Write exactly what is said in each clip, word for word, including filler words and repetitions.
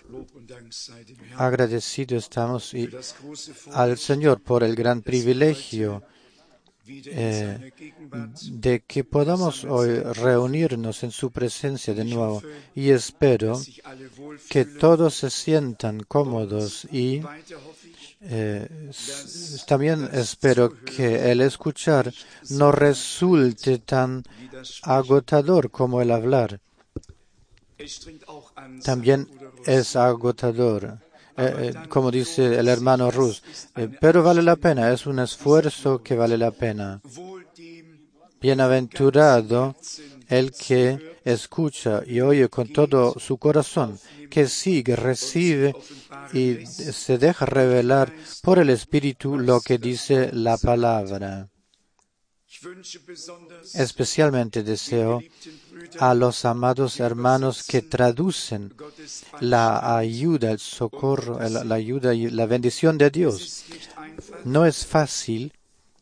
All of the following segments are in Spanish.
Agradecidos estamos y al Señor por el gran privilegio eh, de que podamos hoy reunirnos en su presencia de nuevo. Y espero que todos se sientan cómodos y eh, s- también espero que el escuchar no resulte tan agotador como el hablar. También es agotador, eh, eh, como dice el hermano Rus, eh, pero vale la pena, es un esfuerzo que vale la pena. Bienaventurado el que escucha y oye con todo su corazón, que sigue, recibe y se deja revelar por el Espíritu lo que dice la palabra. Especialmente deseo a los amados hermanos que traducen la ayuda, el socorro, el- la ayuda y la bendición de Dios. No es fácil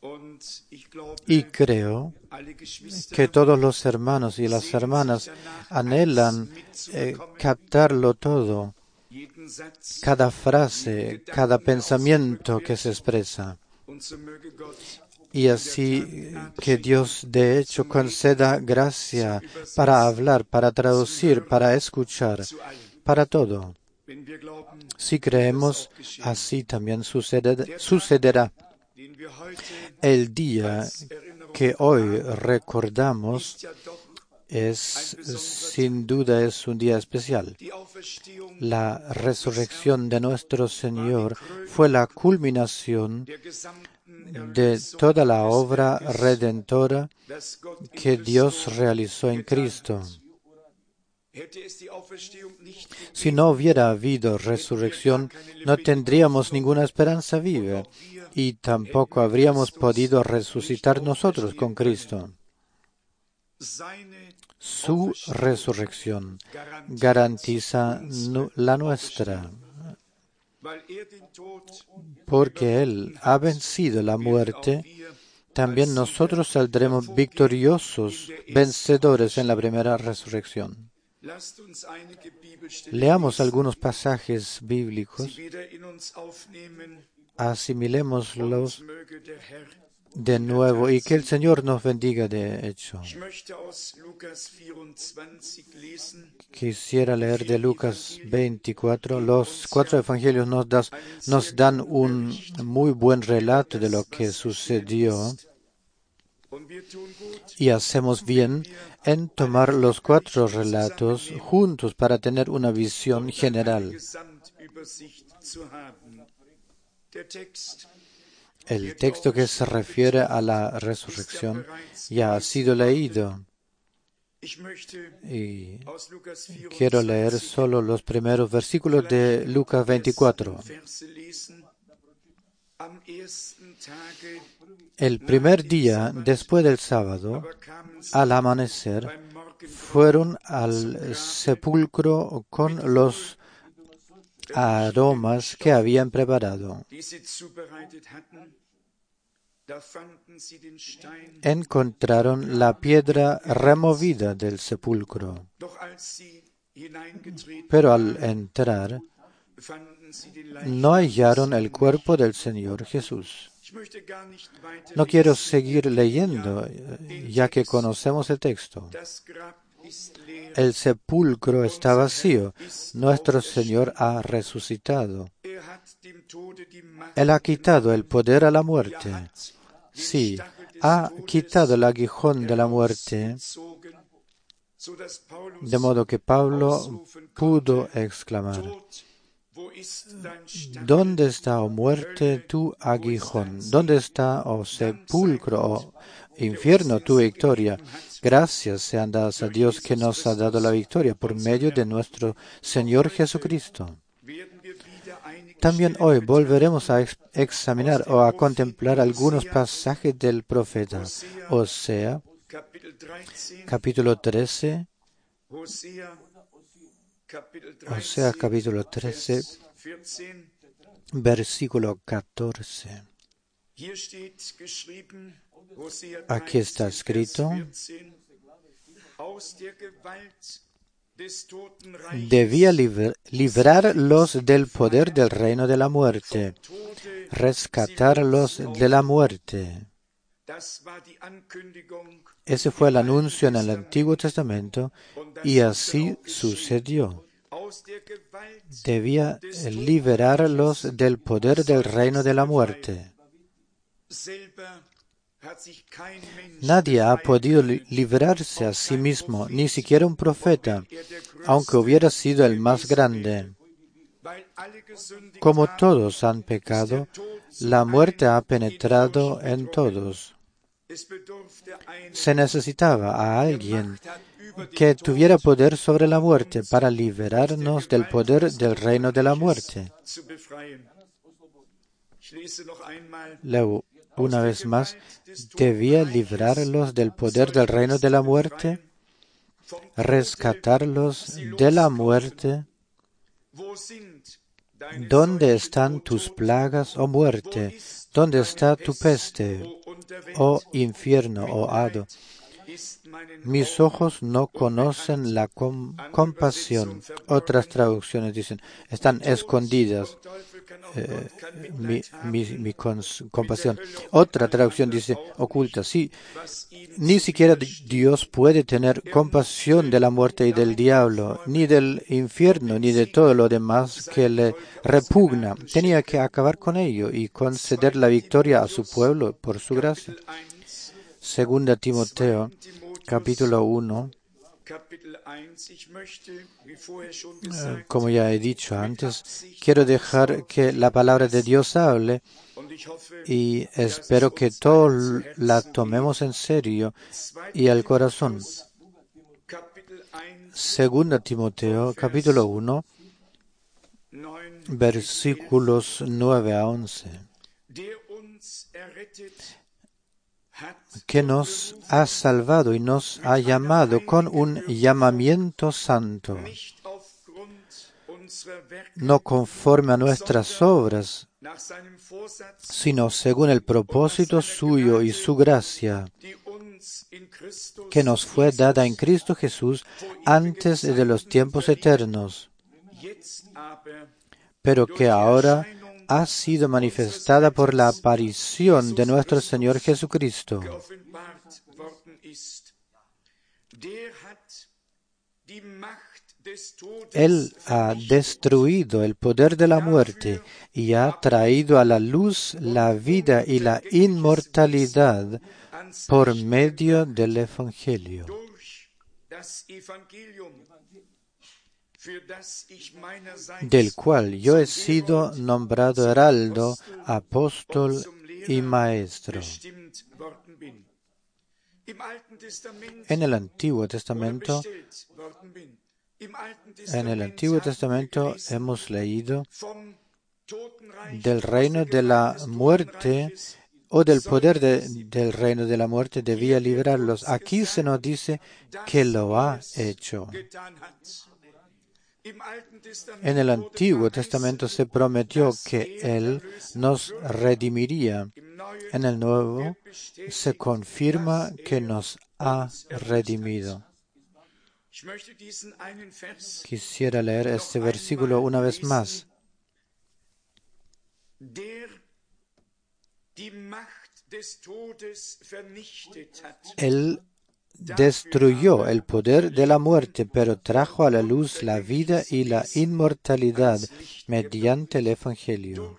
y creo que todos los hermanos y las hermanas anhelan eh, captarlo todo, cada frase, cada pensamiento que se expresa. Y así que Dios de hecho conceda gracia para hablar, para traducir, para escuchar, para todo. Si creemos, así también sucede- sucederá. El día que hoy recordamos es, sin duda, es un día especial. La resurrección de nuestro Señor fue la culminación de toda la obra redentora que Dios realizó en Cristo. Si no hubiera habido resurrección, no tendríamos ninguna esperanza viva y tampoco habríamos podido resucitar nosotros con Cristo. Su resurrección garantiza nu- la nuestra, porque Él ha vencido la muerte. También nosotros saldremos victoriosos, vencedores en la primera resurrección. Leamos algunos pasajes bíblicos, asimilémoslos de nuevo y que el Señor nos bendiga de hecho. Quisiera leer de Lucas veinticuatro. Los cuatro evangelios nos, das- nos dan un muy buen relato de lo que sucedió y hacemos bien en tomar los cuatro relatos juntos para tener una visión general. El texto que se refiere a la resurrección ya ha sido leído y quiero leer solo los primeros versículos de Lucas veinticuatro. El primer día después del sábado, al amanecer, fueron al sepulcro con los aromas que habían preparado. Encontraron la piedra removida del sepulcro, pero al entrar no hallaron el cuerpo del Señor Jesús. No quiero seguir leyendo, ya que conocemos el texto. El sepulcro está vacío. Nuestro Señor ha resucitado. Él ha quitado el poder a la muerte. Sí, ha quitado el aguijón de la muerte, de modo que Pablo pudo exclamar: ¿Dónde está, oh muerte, tu aguijón? ¿Dónde está, oh sepulcro, oh infierno, tu victoria? Gracias sean dadas a Dios que nos ha dado la victoria por medio de nuestro Señor Jesucristo. También hoy volveremos a ex- examinar o a contemplar algunos pasajes del profeta Osea, capítulo trece, Osea capítulo trece, versículo catorce. Aquí está escrito: debía libr- librarlos del poder del reino de la muerte, rescatarlos de la muerte. Ese fue el anuncio en el Antiguo Testamento y así sucedió. Debía liberarlos del poder del reino de la muerte. Nadie ha podido li- librarse a sí mismo, ni siquiera un profeta, aunque hubiera sido el más grande. Como todos han pecado, la muerte ha penetrado en todos. Se necesitaba a alguien que tuviera poder sobre la muerte para liberarnos del poder del reino de la muerte. Leo una vez más, debía librarlos del poder del reino de la muerte, rescatarlos de la muerte. ¿Dónde están tus plagas, oh muerte? ¿Dónde está tu peste, oh infierno, oh hado? Mis ojos no conocen la com- compasión. Otras traducciones dicen, están escondidas eh, mi, mi, mi cons- compasión. Otra traducción dice, oculta. Sí, ni siquiera Dios puede tener compasión de la muerte y del diablo, ni del infierno, ni de todo lo demás que le repugna. Tenía que acabar con ello y conceder la victoria a su pueblo por su gracia. Segunda Timoteo, capítulo uno. Eh, Como ya he dicho antes, quiero dejar que la palabra de Dios hable y espero que todos la tomemos en serio y al corazón. Segunda Timoteo, capítulo uno, versículos nueve a once. Que nos ha salvado y nos ha llamado con un llamamiento santo, no conforme a nuestras obras, sino según el propósito suyo y su gracia, que nos fue dada en Cristo Jesús antes de los tiempos eternos, pero que ahora ha sido manifestada por la aparición de nuestro Señor Jesucristo. Él ha destruido el poder de la muerte y ha traído a la luz la vida y la inmortalidad por medio del Evangelio, del cual yo he sido nombrado heraldo, apóstol y maestro. En el Antiguo Testamento, en el Antiguo Testamento hemos leído del reino de la muerte o del poder de, del reino de la muerte debía librarlos. Aquí se nos dice que lo ha hecho. En el Antiguo Testamento se prometió que Él nos redimiría. En el Nuevo se confirma que nos ha redimido. Quisiera leer este versículo una vez más. Él destruyó el poder de la muerte, pero trajo a la luz la vida y la inmortalidad mediante el Evangelio.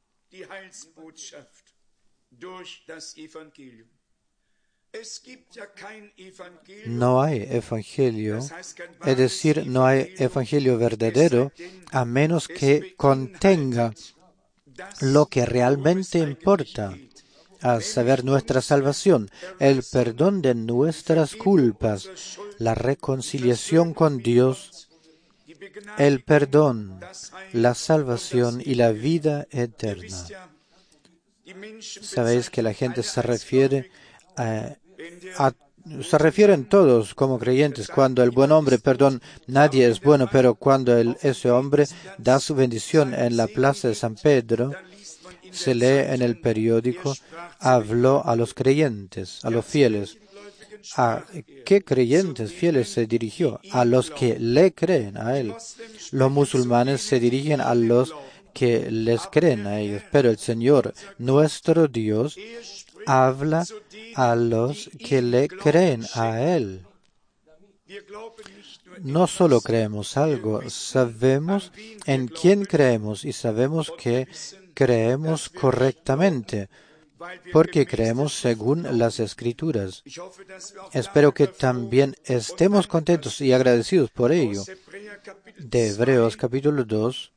No hay evangelio, es decir, no hay evangelio verdadero, a menos que contenga lo que realmente importa, a saber, nuestra salvación, el perdón de nuestras culpas, la reconciliación con Dios, el perdón, la salvación y la vida eterna. Sabéis que la gente se refiere a, a se refieren todos como creyentes. Cuando el buen hombre, perdón, nadie es bueno, pero cuando el, ese hombre da su bendición en la plaza de San Pedro, se lee en el periódico, habló a los creyentes, a los fieles. ¿A qué creyentes fieles se dirigió? A los que le creen a Él. Los musulmanes se dirigen a los que les creen a ellos, pero el Señor, nuestro Dios, habla a los que le creen a Él. No solo creemos algo, sabemos en quién creemos y sabemos que creemos correctamente, porque creemos según las Escrituras. Espero que también estemos contentos y agradecidos por ello. De Hebreos capítulo dos,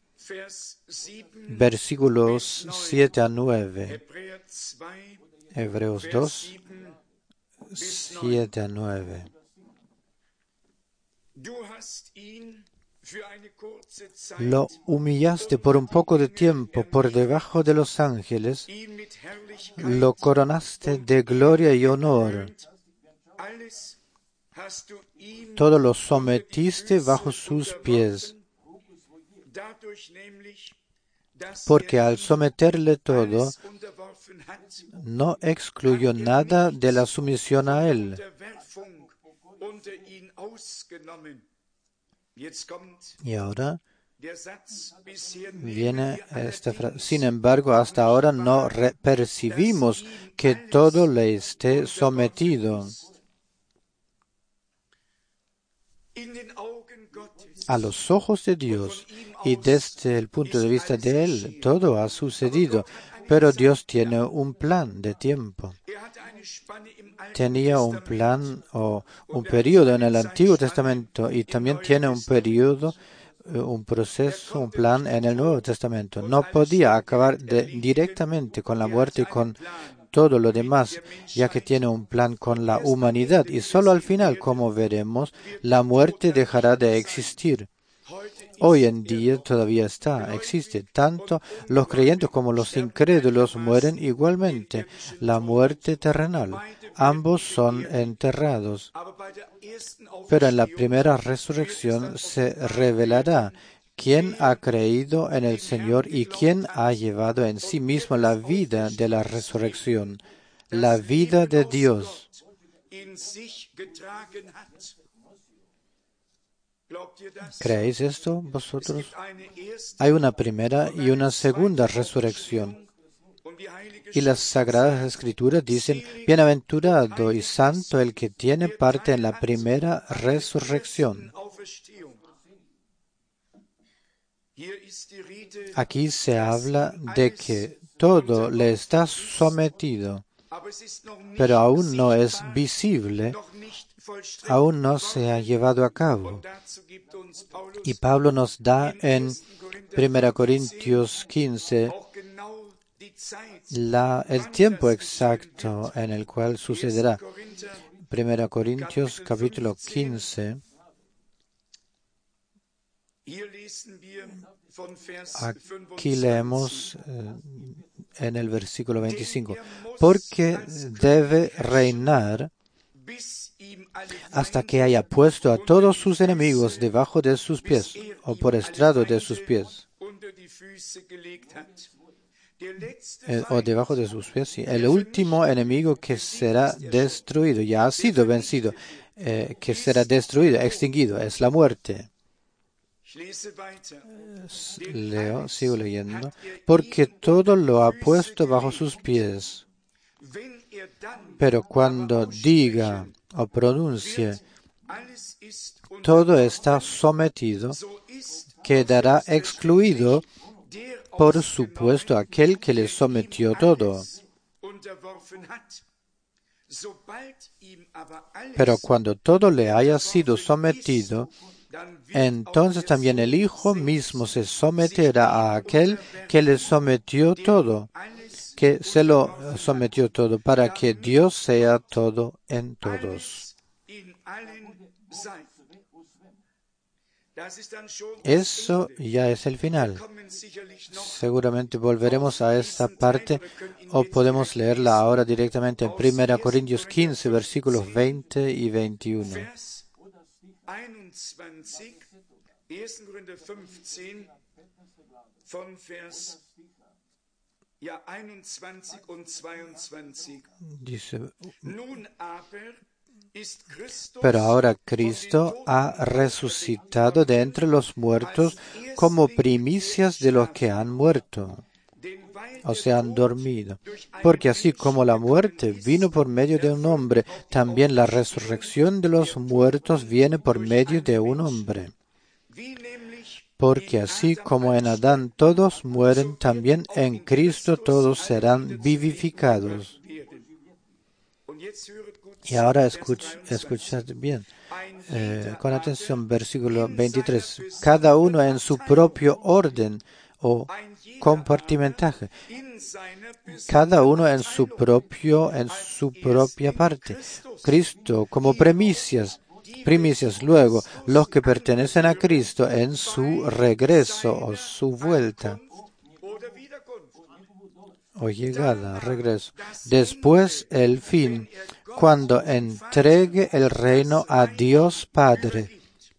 versículos siete a nueve. Hebreos dos, siete a nueve. Lo humillaste por un poco de tiempo por debajo de los ángeles, lo coronaste de gloria y honor. Todo lo sometiste bajo sus pies, porque al someterle todo, no excluyó nada de la sumisión a él. Y ahora viene esta frase. Sin embargo, hasta ahora no percibimos que todo le esté sometido. A los ojos de Dios y desde el punto de vista de Él, todo ha sucedido, pero Dios tiene un plan de tiempo. Tenía un plan o un periodo en el Antiguo Testamento y también tiene un periodo, un proceso, un plan en el Nuevo Testamento. No podía acabar de, directamente con la muerte y con todo lo demás, ya que tiene un plan con la humanidad y solo al final, como veremos, la muerte dejará de existir. Hoy en día todavía está, existe. Tanto los creyentes como los incrédulos mueren igualmente, la muerte terrenal. Ambos son enterrados. Pero en la primera resurrección se revelará quién ha creído en el Señor y quién ha llevado en sí mismo la vida de la resurrección, la vida de Dios. ¿Creéis esto vosotros? Hay una primera y una segunda resurrección. Y las Sagradas Escrituras dicen, bienaventurado y santo el que tiene parte en la primera resurrección. Aquí se habla de que todo le está sometido, pero aún no es visible, aún no se ha llevado a cabo. Y Pablo nos da en primera Corintios quince la, el tiempo exacto en el cual sucederá. primera Corintios capítulo quince. Aquí leemos eh, en el versículo veinticinco, porque debe reinar hasta que haya puesto a todos sus enemigos debajo de sus pies, o por estrado de sus pies, eh, o debajo de sus pies, sí. El último enemigo que será destruido, ya ha sido vencido, eh, que será destruido, extinguido, es la muerte. Leo, sigo leyendo, porque todo lo ha puesto bajo sus pies. Pero cuando diga o pronuncie, todo está sometido, quedará excluido, por supuesto, aquel que le sometió todo. Pero cuando todo le haya sido sometido, entonces también el Hijo mismo se someterá a aquel que le sometió todo, que se lo sometió todo, para que Dios sea todo en todos. Eso ya es el final. Seguramente volveremos a esta parte o podemos leerla ahora directamente en primera Corintios quince, versículos veinte y veintiuno. Dice, Pero ahora Cristo ha resucitado de entre los muertos como primicias de los que han muerto, o sea, han dormido. Porque así como la muerte vino por medio de un hombre, también la resurrección de los muertos viene por medio de un hombre. Porque así como en Adán todos mueren, también en Cristo todos serán vivificados. Y ahora escuch, escuchad bien, eh, con atención, versículo veintitrés. Cada uno en su propio orden o compartimentaje. Cada uno en su propio, en su propia parte. Cristo como primicias, primicias. Luego, los que pertenecen a Cristo en su regreso o su vuelta. O llegada, regreso. Después el fin, cuando entregue el reino a Dios Padre.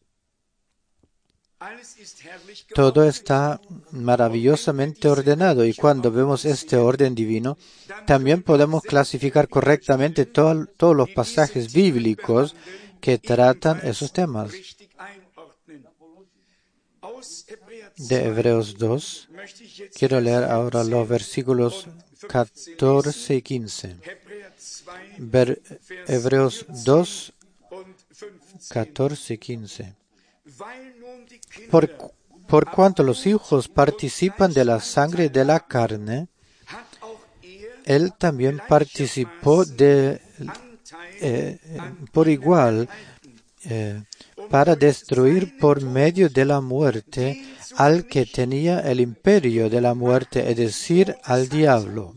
Todo está maravillosamente ordenado y cuando vemos este orden divino, también podemos clasificar correctamente todo, todos los pasajes bíblicos que tratan esos temas. De Hebreos dos, quiero leer ahora los versículos catorce y quince. Ver, Hebreos dos, catorce y quince. Por, por cuanto los hijos participan de la sangre y de la carne, él también participó de, eh, por igual eh, para destruir por medio de la muerte al que tenía el imperio de la muerte, es decir, al diablo.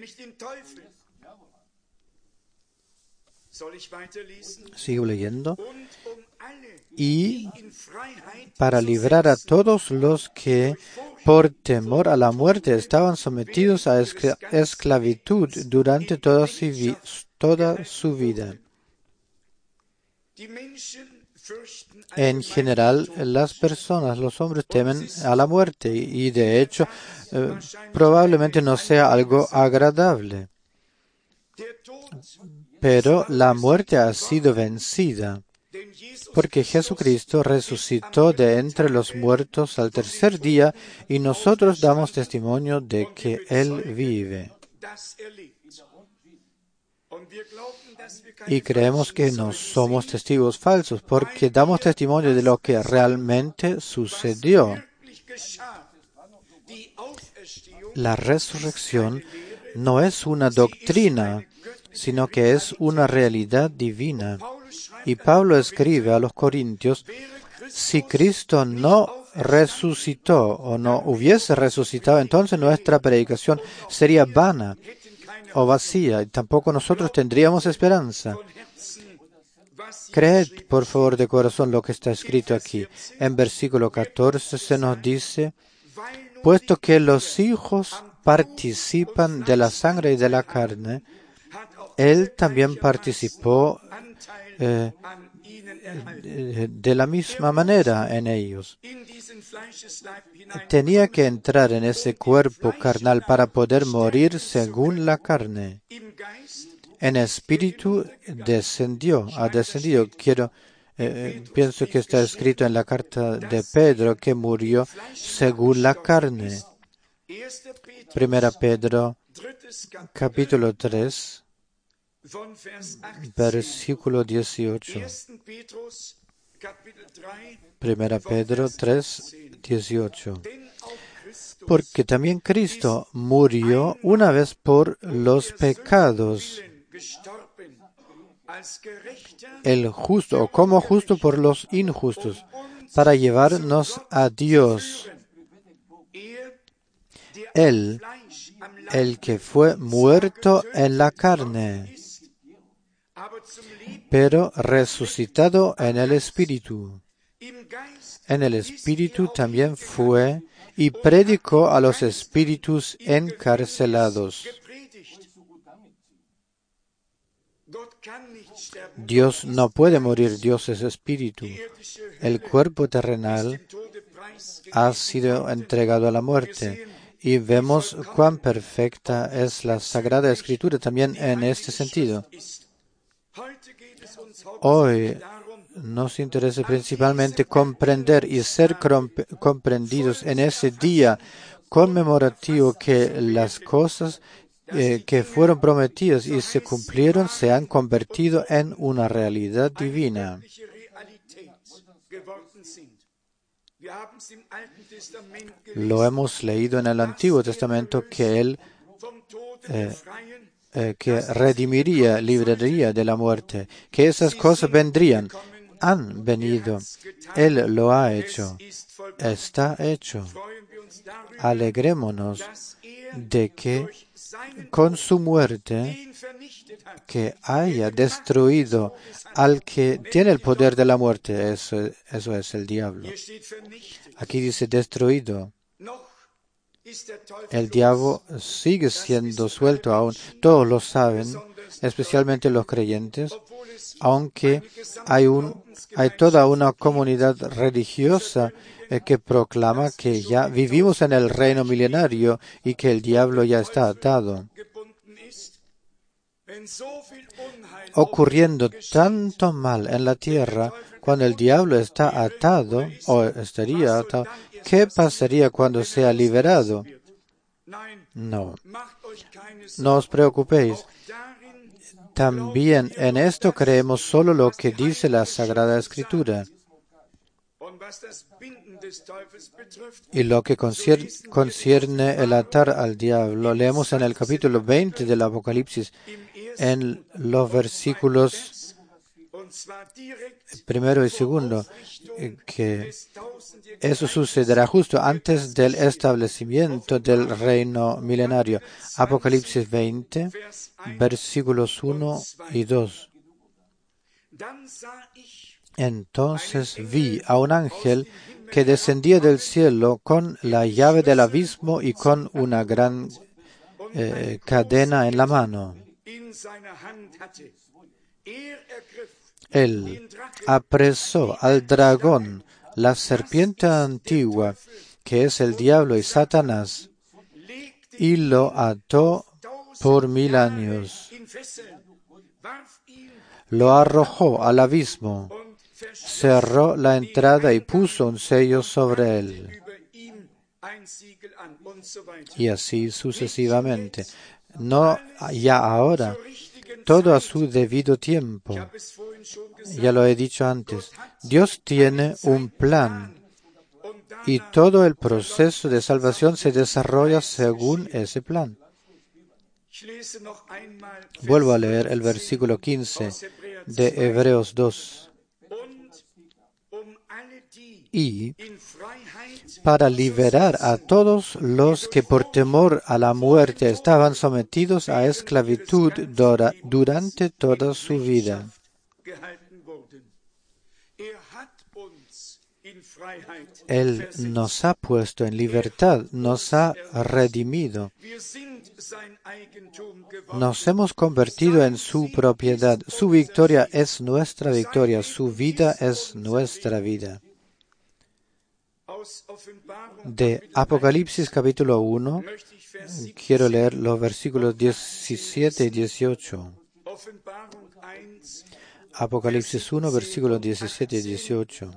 Sigo leyendo. Y para librar a todos los que por temor a la muerte estaban sometidos a escla- esclavitud durante toda su, vi- toda su vida. En general, las personas, los hombres temen a la muerte y, de hecho, eh, probablemente no sea algo agradable. Pero la muerte ha sido vencida, porque Jesucristo resucitó de entre los muertos al tercer día y nosotros damos testimonio de que Él vive. Y creemos que no somos testigos falsos, porque damos testimonio de lo que realmente sucedió. La resurrección no es una doctrina, sino que es una realidad divina. Y Pablo escribe a los Corintios, si Cristo no resucitó o no hubiese resucitado, entonces nuestra predicación sería vana o vacía y tampoco nosotros tendríamos esperanza. Creed, por favor, de corazón lo que está escrito aquí. En versículo catorce se nos dice, puesto que los hijos participan de la sangre y de la carne, Él también participó eh, de la misma manera en ellos. Tenía que entrar en ese cuerpo carnal para poder morir según la carne. En espíritu descendió, ha descendido. Quiero, eh, pienso que está escrito en la carta de Pedro que murió según la carne. Primera Pedro, capítulo tres, versículo dieciocho. Primera Pedro tres, dieciocho. Porque también Cristo murió una vez por los pecados, el justo o como justo por los injustos, para llevarnos a Dios. Él, el que fue muerto en la carne, pero resucitado en el Espíritu. En el Espíritu también fue y predicó a los espíritus encarcelados. Dios no puede morir, Dios es espíritu. El cuerpo terrenal ha sido entregado a la muerte. Y vemos cuán perfecta es la Sagrada Escritura también en este sentido. Hoy nos interesa principalmente comprender y ser comprendidos en ese día conmemorativo que las cosas eh, que fueron prometidas y se cumplieron se han convertido en una realidad divina. Lo hemos leído en el Antiguo Testamento que Él eh, eh, que redimiría, libraría de la muerte, que esas cosas vendrían, han venido. Él lo ha hecho, está hecho. Alegrémonos de que con su muerte, que haya destruido al que tiene el poder de la muerte, eso, eso es el diablo. Aquí dice destruido. El diablo sigue siendo suelto aún. Todos lo saben, especialmente los creyentes, aunque hay, un, hay toda una comunidad religiosa eh, que proclama que ya vivimos en el reino milenario y que el diablo ya está atado. Ocurriendo tanto mal en la tierra, cuando el diablo está atado, o estaría atado, ¿qué pasaría cuando sea liberado? No, no os preocupéis. También en esto creemos solo lo que dice la Sagrada Escritura. Y lo que concierne, concierne el atar al diablo, leemos en el capítulo veinte del Apocalipsis, en los versículos primero y segundo, que eso sucederá justo antes del establecimiento del reino milenario. Apocalipsis veinte, versículos uno y dos. Entonces vi a un ángel que descendía del cielo con la llave del abismo y con una gran eh, cadena en la mano. Él apresó al dragón, la serpiente antigua, que es el diablo y Satanás, y lo ató por mil años. Lo arrojó al abismo, cerró la entrada y puso un sello sobre él. Y así sucesivamente. No ya ahora, todo a su debido tiempo. Ya lo he dicho antes. Dios tiene un plan y todo el proceso de salvación se desarrolla según ese plan. Vuelvo a leer el versículo quince de Hebreos dos. Y para liberar a todos los que por temor a la muerte estaban sometidos a esclavitud durante toda su vida. Él nos ha puesto en libertad, nos ha redimido. Nos hemos convertido en su propiedad. Su victoria es nuestra victoria, su vida es nuestra vida. De Apocalipsis capítulo uno, quiero leer los versículos diecisiete y dieciocho. Apocalipsis uno, versículos diecisiete y dieciocho.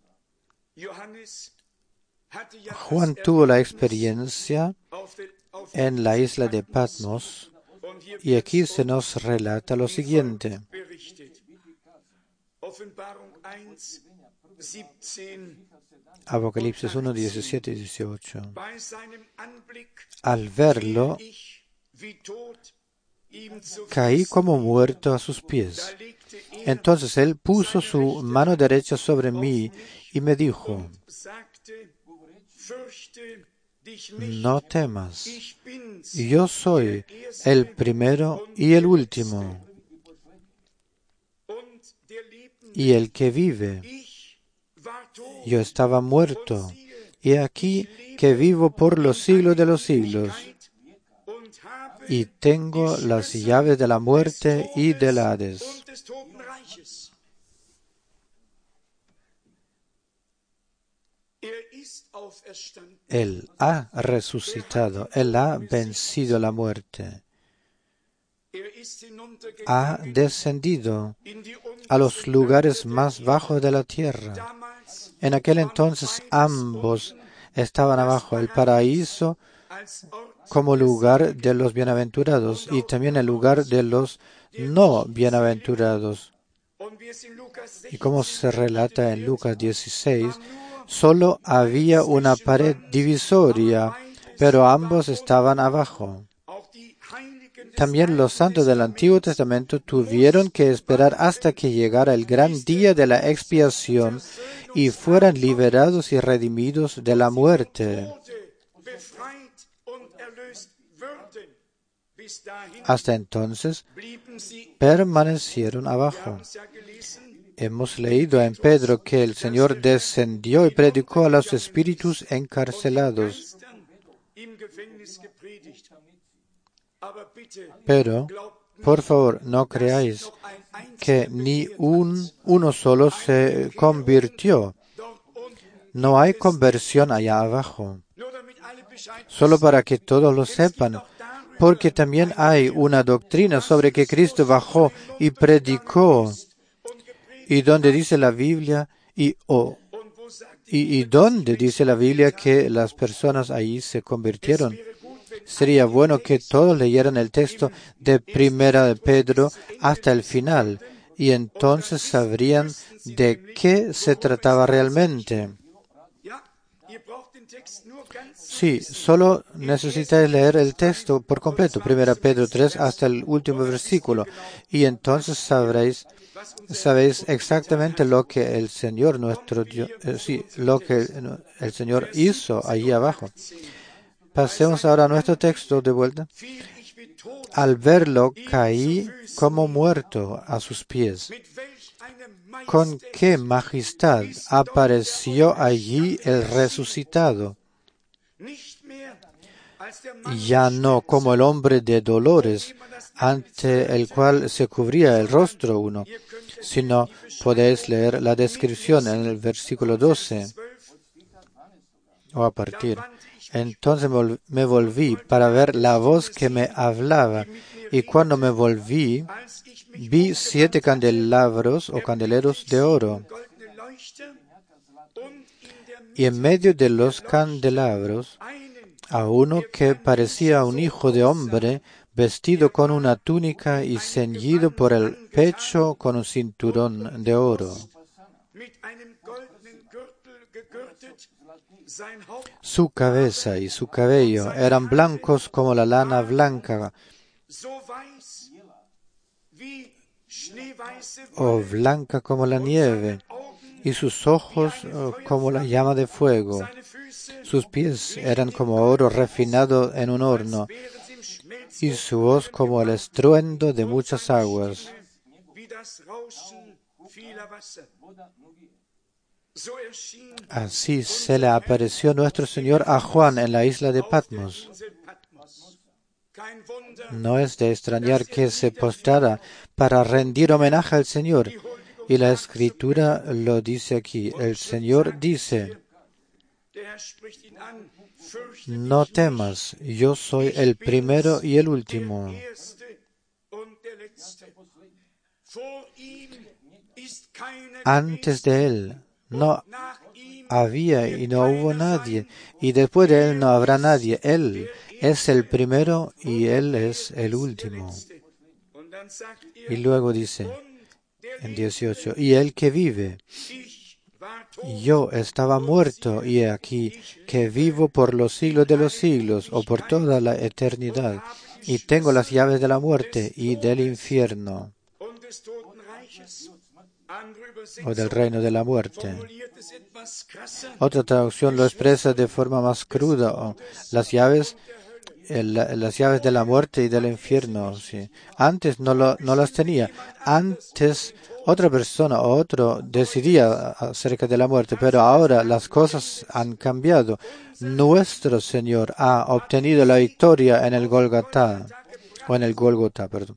Juan tuvo la experiencia en la isla de Patmos y aquí se nos relata lo siguiente. Apocalipsis uno, diecisiete y dieciocho. Al verlo, caí como muerto a sus pies. Entonces él puso su mano derecha sobre mí y me dijo, no temas, yo soy el primero y el último, y el que vive. Yo estaba muerto, y aquí que vivo por los siglos de los siglos, y tengo las llaves de la muerte y del Hades. Él ha resucitado, Él ha vencido la muerte. ha descendido a los lugares más bajos de la tierra. En aquel entonces ambos estaban abajo, el paraíso como lugar de los bienaventurados y también el lugar de los no bienaventurados. Y como se relata en Lucas dieciséis, solo había una pared divisoria, pero ambos estaban abajo. También los santos del Antiguo Testamento tuvieron que esperar hasta que llegara el gran día de la expiación y fueran liberados y redimidos de la muerte. Hasta entonces permanecieron abajo. Hemos leído en Pedro que el Señor descendió y predicó a los espíritus encarcelados. Pero, por favor, no creáis que ni un, uno solo se convirtió. No hay conversión allá abajo. Solo para que todos lo sepan, porque también hay una doctrina sobre que Cristo bajó y predicó. ¿Y dónde dice la Biblia? Y, oh, y, y dónde dice la Biblia que las personas allí se convirtieron? Sería bueno que todos leyeran el texto de Primera de Pedro hasta el final, y entonces sabrían de qué se trataba realmente. Sí, solo necesitáis leer el texto por completo, Primera Pedro tres hasta el último versículo, y entonces sabréis, sabéis exactamente lo que el Señor nuestro Dios, eh, sí, lo que el Señor hizo allí abajo. Pasemos ahora a nuestro texto de vuelta. Al verlo caí como muerto a sus pies. Con qué majestad apareció allí el resucitado. Ya no como el hombre de dolores, ante el cual se cubría el rostro uno, sino podéis leer la descripción en el versículo doce, o a partir. Entonces me volví para ver la voz que me hablaba, y cuando me volví, vi siete candelabros o candeleros de oro. Y en medio de los candelabros, a uno que parecía un hijo de hombre, vestido con una túnica y ceñido por el pecho con un cinturón de oro. Su cabeza y su cabello eran blancos como la lana blanca, o blanca como la nieve, y sus ojos oh, como la llama de fuego. Sus pies eran como oro refinado en un horno, y su voz como el estruendo de muchas aguas. Así se le apareció nuestro Señor a Juan en la isla de Patmos. No es de extrañar que se postrara para rendir homenaje al Señor. Y la Escritura lo dice aquí. El Señor dice, no temas, yo soy el primero y el último. Antes de Él no había y no hubo nadie, y después de Él no habrá nadie. Él es el primero y Él es el último. Y luego dice, en dieciocho, y el que vive, yo estaba muerto, y he aquí que vivo por los siglos de los siglos, o por toda la eternidad, y tengo las llaves de la muerte y del infierno, o del reino de la muerte. Otra traducción lo expresa de forma más cruda, o las llaves El, las llaves de la muerte y del infierno. Sí. Antes no, lo, no las tenía. Antes otra persona o otro decidía acerca de la muerte, pero ahora las cosas han cambiado. Nuestro Señor ha obtenido la victoria en el Golgotá, o en el Golgotá, perdón.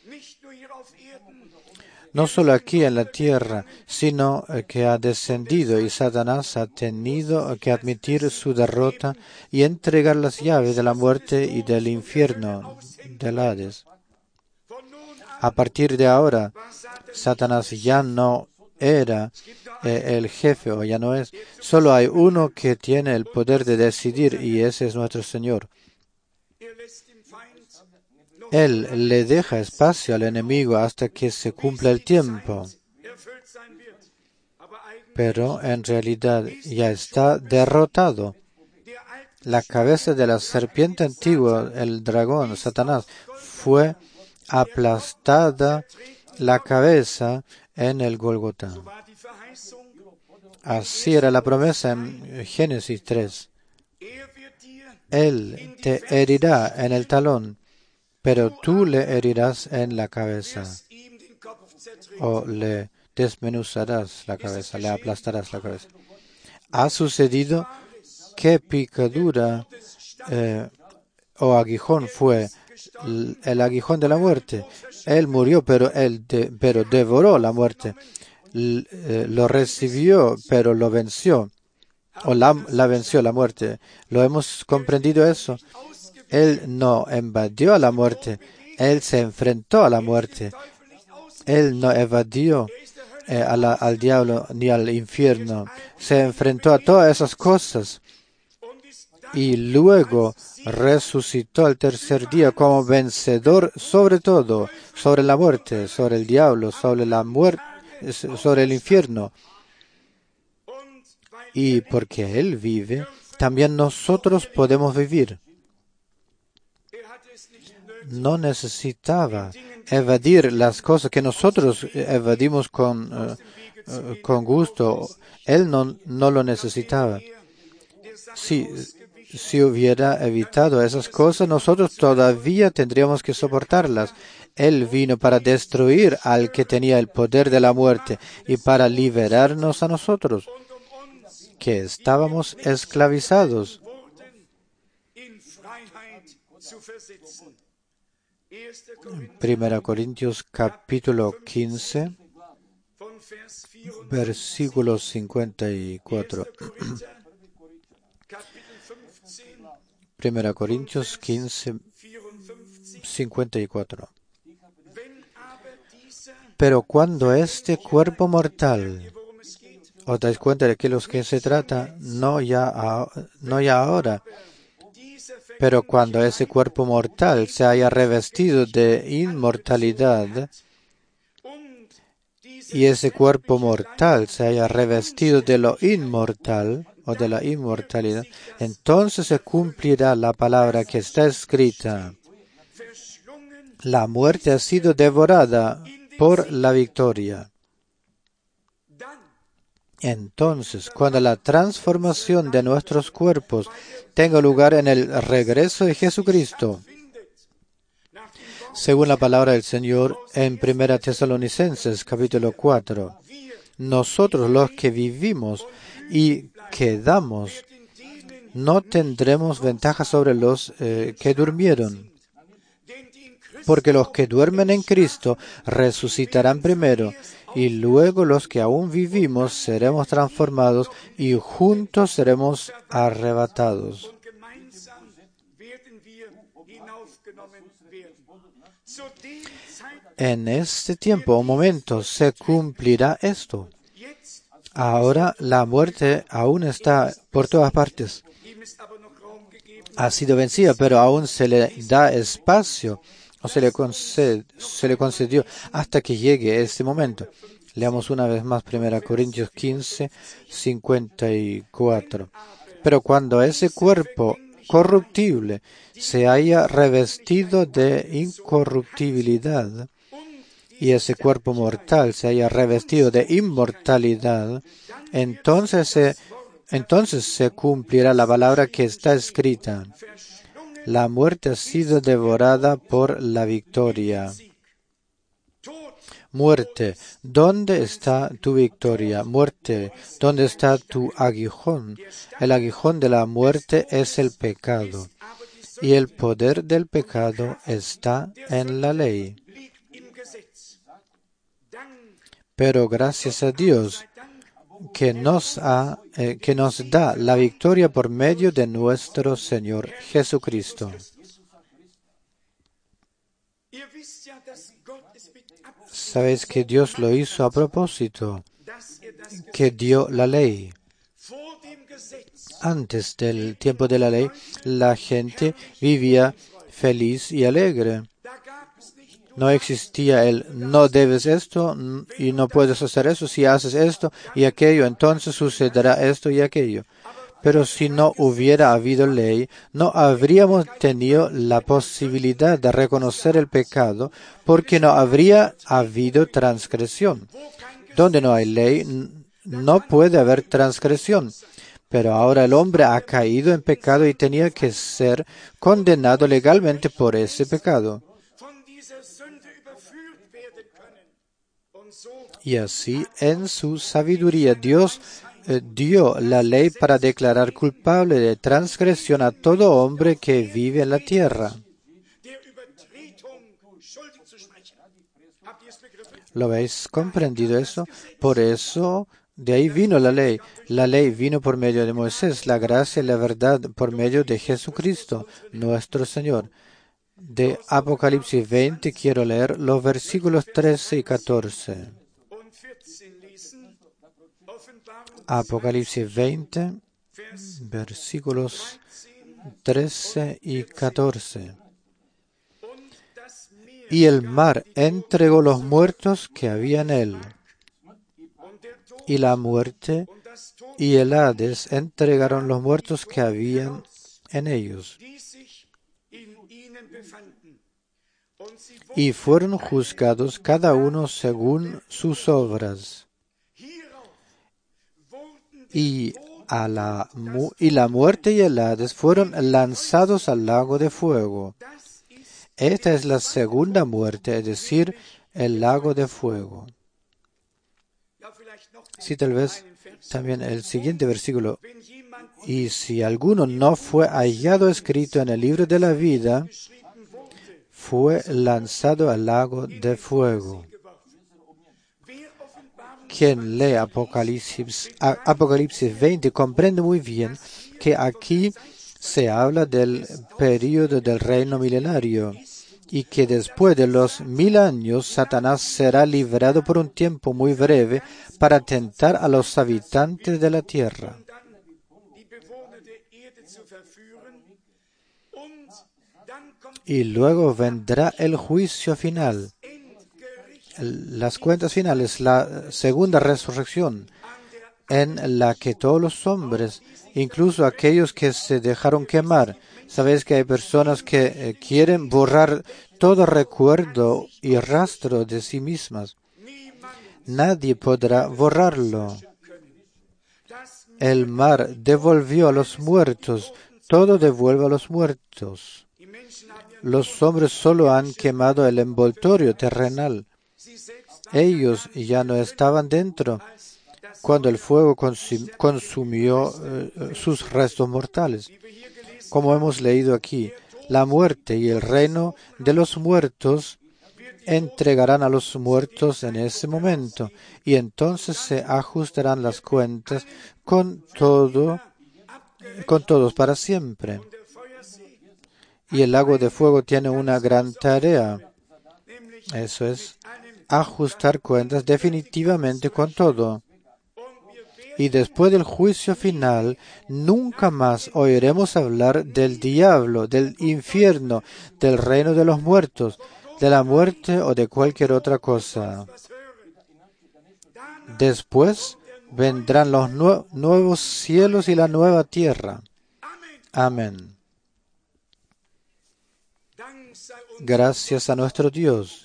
No solo aquí en la tierra, sino que ha descendido y Satanás ha tenido que admitir su derrota y entregar las llaves de la muerte y del infierno, del Hades. A partir de ahora, Satanás ya no era eh, el jefe, o ya no es. Solo hay uno que tiene el poder de decidir, y ese es nuestro Señor. Él le deja espacio al enemigo hasta que se cumpla el tiempo. Pero en realidad ya está derrotado. La cabeza de la serpiente antigua, el dragón, Satanás, fue aplastada la cabeza en el Gólgota. Así era la promesa en Génesis tres. Él te herirá en el talón, pero tú le herirás en la cabeza, o le desmenuzarás la cabeza, le aplastarás la cabeza. Ha sucedido. ¿Qué picadura eh, o aguijón fue? El aguijón de la muerte. Él murió, pero él de, pero devoró la muerte. L, eh, lo recibió, pero lo venció. O la, la venció la muerte. ¿Lo hemos comprendido eso? Él no invadió a la muerte. Él se enfrentó a la muerte. Él no evadió eh, a la, al diablo ni al infierno. Se enfrentó a todas esas cosas. Y luego resucitó al tercer día como vencedor sobre todo, sobre la muerte, sobre el diablo, sobre la muerte, sobre el infierno. Y porque Él vive, también nosotros podemos vivir. No necesitaba evadir las cosas que nosotros evadimos con, uh, uh, con gusto. Él no, no lo necesitaba. Sí. Si hubiera evitado esas cosas, nosotros todavía tendríamos que soportarlas. Él vino para destruir al que tenía el poder de la muerte y para liberarnos a nosotros, que estábamos esclavizados. Primera Corintios capítulo quince, versículo cincuenta y cuatro. Primera Corintios quince, cincuenta y cuatro. Pero cuando este cuerpo mortal, ¿os dais cuenta de que los que se trata? No ya, a, no ya ahora, pero cuando ese cuerpo mortal se haya revestido de inmortalidad, y ese cuerpo mortal se haya revestido de lo inmortal, o de la inmortalidad, entonces se cumplirá la palabra que está escrita. La muerte ha sido devorada por la victoria. Entonces, cuando la transformación de nuestros cuerpos tenga lugar en el regreso de Jesucristo, según la palabra del Señor en Primera Tesalonicenses capítulo cuatro, nosotros los que vivimos y quedamos no tendremos ventaja sobre los eh, que durmieron, porque los que duermen en Cristo resucitarán primero, y luego los que aún vivimos seremos transformados y juntos seremos arrebatados. En este tiempo o momento se cumplirá esto. Ahora la muerte aún está por todas partes. Ha sido vencida, pero aún se le da espacio o se le, concede, se le concedió hasta que llegue este momento. Leamos una vez más Primera Corintios quince, cincuenta y cuatro. Pero cuando ese cuerpo corruptible se haya revestido de incorruptibilidad y ese cuerpo mortal se haya revestido de inmortalidad, entonces se, entonces se cumplirá la palabra que está escrita. La muerte ha sido devorada por la victoria. Muerte, ¿dónde está tu victoria? Muerte, ¿dónde está tu aguijón? El aguijón de la muerte es el pecado, y el poder del pecado está en la ley. Pero gracias a Dios que nos, ha, eh, que nos da la victoria por medio de nuestro Señor Jesucristo. Sabéis que Dios lo hizo a propósito, que dio la ley. Antes del tiempo de la ley, la gente vivía feliz y alegre. No existía el no debes esto y no puedes hacer eso. Si haces esto y aquello, entonces sucederá esto y aquello. Pero si no hubiera habido ley, no habríamos tenido la posibilidad de reconocer el pecado, porque no habría habido transgresión. Donde no hay ley, no puede haber transgresión. Pero ahora el hombre ha caído en pecado y tenía que ser condenado legalmente por ese pecado. Y así, en su sabiduría, Dios eh, dio la ley para declarar culpable de transgresión a todo hombre que vive en la tierra. ¿Lo habéis comprendido eso? Por eso, de ahí vino la ley. La ley vino por medio de Moisés, la gracia y la verdad por medio de Jesucristo, nuestro Señor. De Apocalipsis veinte quiero leer los versículos trece y catorce. Apocalipsis veinte, versículos trece y catorce. Y el mar entregó los muertos que había en él, y la muerte y el Hades entregaron los muertos que habían en ellos, y fueron juzgados cada uno según sus obras. Y, a la, mu- y la muerte y el Hades fueron lanzados al lago de fuego. Esta es la segunda muerte, es decir, el lago de fuego. Sí, tal vez también el siguiente versículo. Y si alguno no fue hallado escrito en el libro de la vida, fue lanzado al lago de fuego. Quien lee Apocalipsis, a- Apocalipsis veinte comprende muy bien que aquí se habla del período del reino milenario y que después de los mil años Satanás será liberado por un tiempo muy breve para tentar a los habitantes de la tierra. Y luego vendrá el juicio final, las cuentas finales, la segunda resurrección, en la que todos los hombres, incluso aquellos que se dejaron quemar, sabéis que hay personas que eh, quieren borrar todo recuerdo y rastro de sí mismas. Nadie podrá borrarlo. El mar devolvió a los muertos, todo devuelve a los muertos. Los hombres solo han quemado el envoltorio terrenal. Ellos ya no estaban dentro cuando el fuego consum- consumió eh, sus restos mortales. Como hemos leído aquí, la muerte y el reino de los muertos entregarán a los muertos en ese momento, y entonces se ajustarán las cuentas con todo, con todos para siempre. Y el lago de fuego tiene una gran tarea. Eso es ajustar cuentas definitivamente con todo. Y después del juicio final, nunca más oiremos hablar del diablo, del infierno, del reino de los muertos, de la muerte o de cualquier otra cosa. Después vendrán los nue- nuevos cielos y la nueva tierra. Amén. Gracias a nuestro Dios.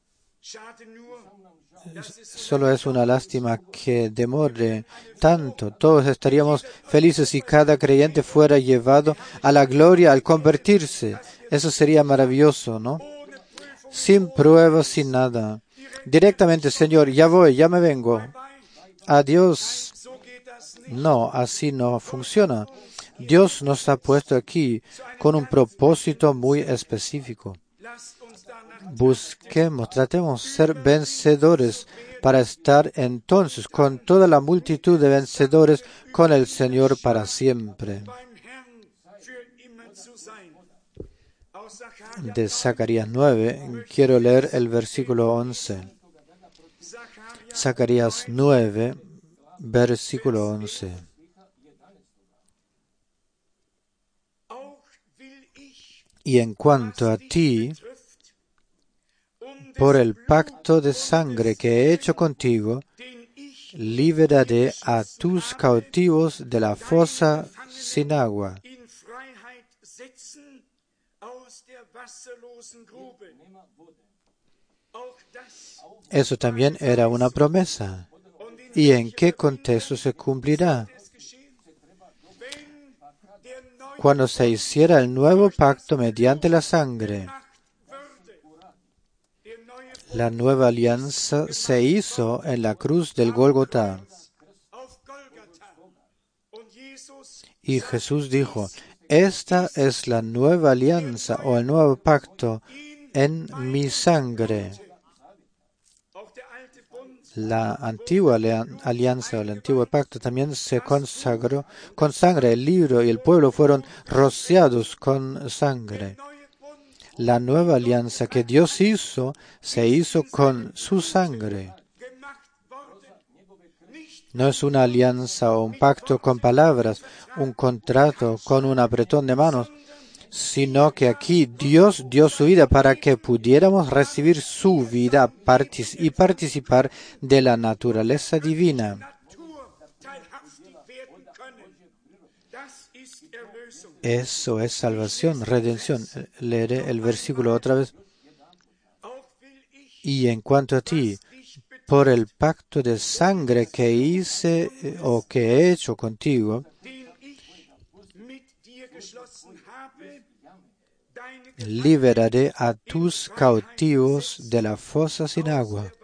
Solo es una lástima que demore tanto. Todos estaríamos felices si cada creyente fuera llevado a la gloria al convertirse. Eso sería maravilloso, ¿no? Sin pruebas, sin nada. Directamente, Señor, ya voy, ya me vengo. Adiós. No, así no funciona. Dios nos ha puesto aquí con un propósito muy específico. Busquemos, tratemos de ser vencedores para estar entonces con toda la multitud de vencedores con el Señor para siempre. de Zacarías nueve, quiero leer el versículo once. Zacarías nueve, versículo once. Y en cuanto a ti, por el pacto de sangre que he hecho contigo, liberaré a tus cautivos de la fosa sin agua. Eso también era una promesa. ¿Y en qué contexto se cumplirá? Cuando se hiciera el nuevo pacto mediante la sangre. La nueva alianza se hizo en la cruz del Gólgota. Y Jesús dijo, esta es la nueva alianza o el nuevo pacto en mi sangre. La antigua alianza o el antiguo pacto también se consagró con sangre. El libro y el pueblo fueron rociados con sangre. La nueva alianza que Dios hizo, se hizo con su sangre. No es una alianza o un pacto con palabras, un contrato con un apretón de manos, sino que aquí Dios dio su vida para que pudiéramos recibir su vida y participar de la naturaleza divina. Eso es salvación, redención. Leeré el versículo otra vez. Y en cuanto a ti, por el pacto de sangre que hice o que he hecho contigo, liberaré a tus cautivos de la fosa sin agua.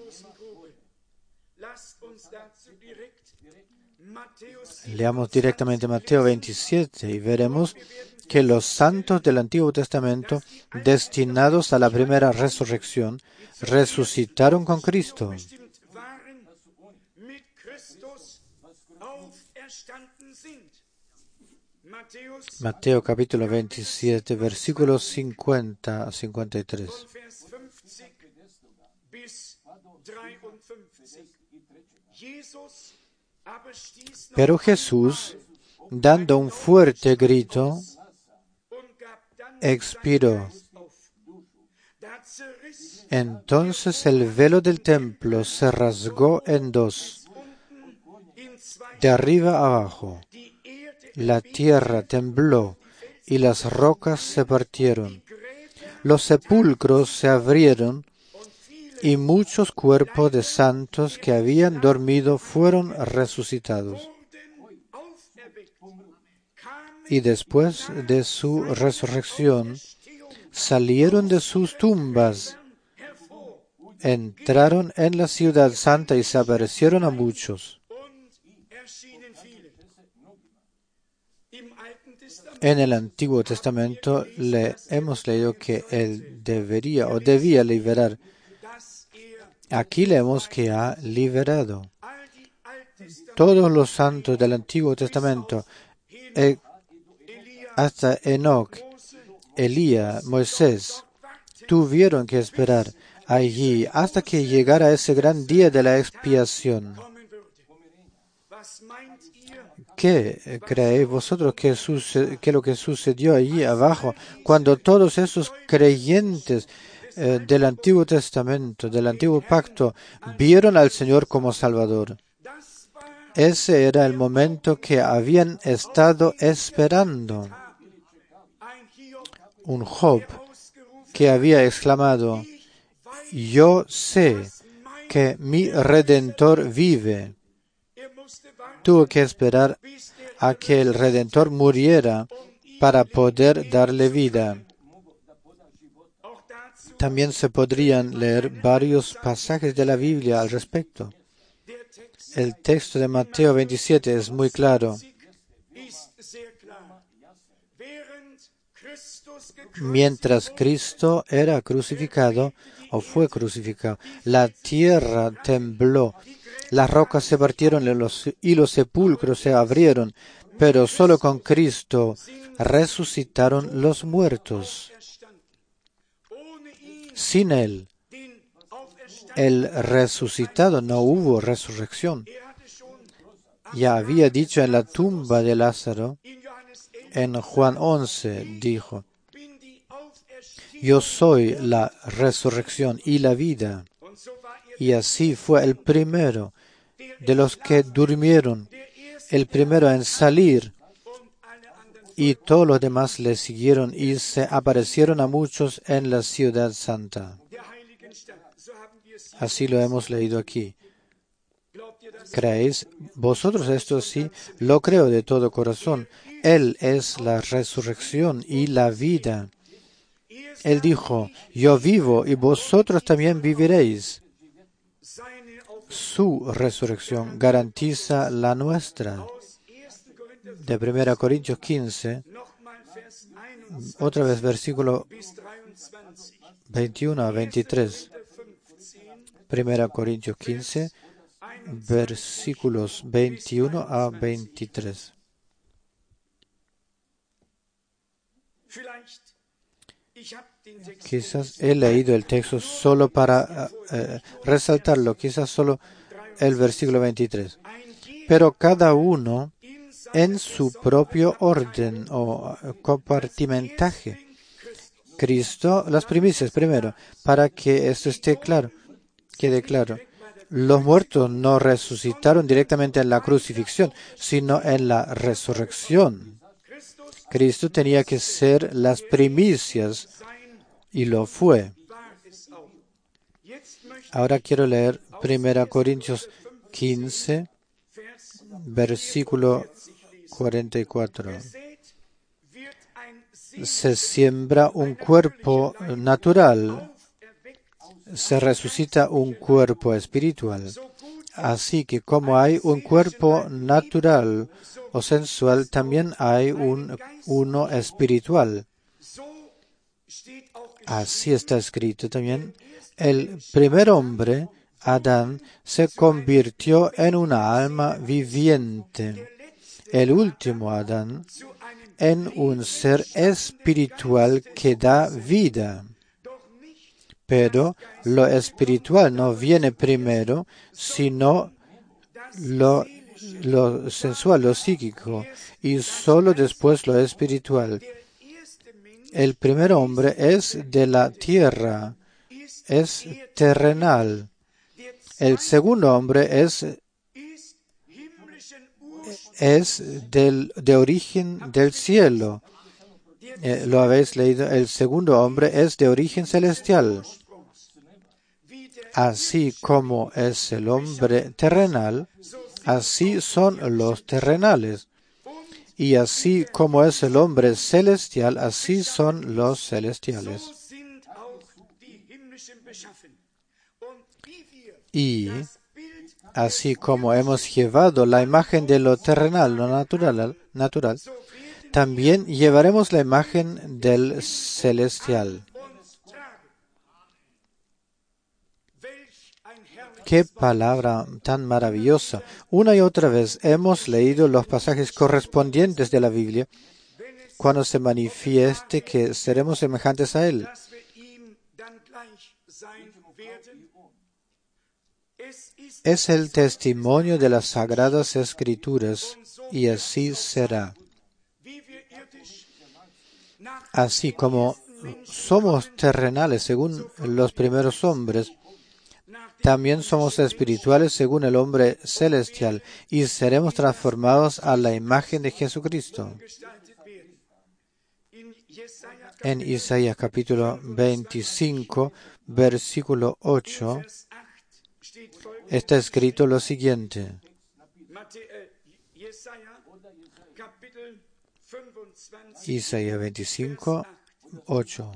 Leamos directamente Mateo veintisiete y veremos que los santos del Antiguo Testamento, destinados a la primera resurrección, resucitaron con Cristo. Mateo capítulo veintisiete, versículos cincuenta a cincuenta y tres. Pero Jesús, dando un fuerte grito, expiró. Entonces el velo del templo se rasgó en dos, de arriba abajo. La tierra tembló y las rocas se partieron. Los sepulcros se abrieron y muchos cuerpos de santos que habían dormido fueron resucitados. Y después de su resurrección, salieron de sus tumbas, entraron en la ciudad santa y se aparecieron a muchos. En el Antiguo Testamento le hemos leído que Él debería o debía liberar. Aquí leemos que ha liberado. Todos los santos del Antiguo Testamento, eh, hasta Enoc, Elías, Moisés, tuvieron que esperar allí hasta que llegara ese gran día de la expiación. ¿Qué creéis vosotros que, suce- que lo que sucedió allí abajo cuando todos esos creyentes eh, del Antiguo Testamento, del Antiguo Pacto, vieron al Señor como Salvador? Ese era el momento que habían estado esperando. Un Job que había exclamado, yo sé que mi Redentor vive. Tuvo que esperar a que el Redentor muriera para poder darle vida. También se podrían leer varios pasajes de la Biblia al respecto. El texto de Mateo veintisiete es muy claro. Mientras Cristo era crucificado o fue crucificado, la tierra tembló, las rocas se partieron y los, y los sepulcros se abrieron, pero solo con Cristo resucitaron los muertos. Sin Él, el resucitado, no hubo resurrección. Ya había dicho en la tumba de Lázaro, en Juan once, dijo, yo soy la resurrección y la vida. Y así fue el primero de los que durmieron, el primero en salir, y todos los demás le siguieron y se aparecieron a muchos en la ciudad santa. Así lo hemos leído aquí. ¿Creéis vosotros esto? Sí, lo creo de todo corazón. Él es la resurrección y la vida. Él dijo, yo vivo y vosotros también viviréis. Su resurrección garantiza la nuestra. De primera Corintios quince, otra vez versículo veintiuno a veintitrés. primera Corintios quince, versículos veintiuno a veintitrés. Quizás he leído el texto solo para uh, resaltarlo, quizás solo el versículo veintitrés. Pero cada uno en su propio orden o compartimentaje. Cristo, las primicias primero, para que esto esté claro, quede claro. Los muertos no resucitaron directamente en la crucifixión, sino en la resurrección. Cristo tenía que ser las primicias y lo fue. Ahora quiero leer primera Corintios quince, versículo cuarenta y cuatro. Se siembra un cuerpo natural, se resucita un cuerpo espiritual. Así que como hay un cuerpo natural o sensual, también hay un uno espiritual. Así está escrito también. El primer hombre, Adán, se convirtió en una alma viviente. El último Adán, en un ser espiritual que da vida. Pero lo espiritual no viene primero, sino lo, lo sensual, lo psíquico, y solo después lo espiritual. El primer hombre es de la tierra, es terrenal. El segundo hombre es, es del, de origen del cielo. Eh, lo habéis leído. El segundo hombre es de origen celestial. Así como es el hombre terrenal, así son los terrenales. Y así como es el hombre celestial, así son los celestiales. Y así como hemos llevado la imagen de lo terrenal, lo natural, natural, también llevaremos la imagen del celestial. ¡Qué palabra tan maravillosa! Una y otra vez hemos leído los pasajes correspondientes de la Biblia cuando se manifieste que seremos semejantes a Él. Es el testimonio de las Sagradas Escrituras y así será. Así como somos terrenales según los primeros hombres, también somos espirituales según el hombre celestial y seremos transformados a la imagen de Jesucristo. En Isaías capítulo veinticinco, versículo ocho, está escrito lo siguiente. Isaías veinticinco, ocho.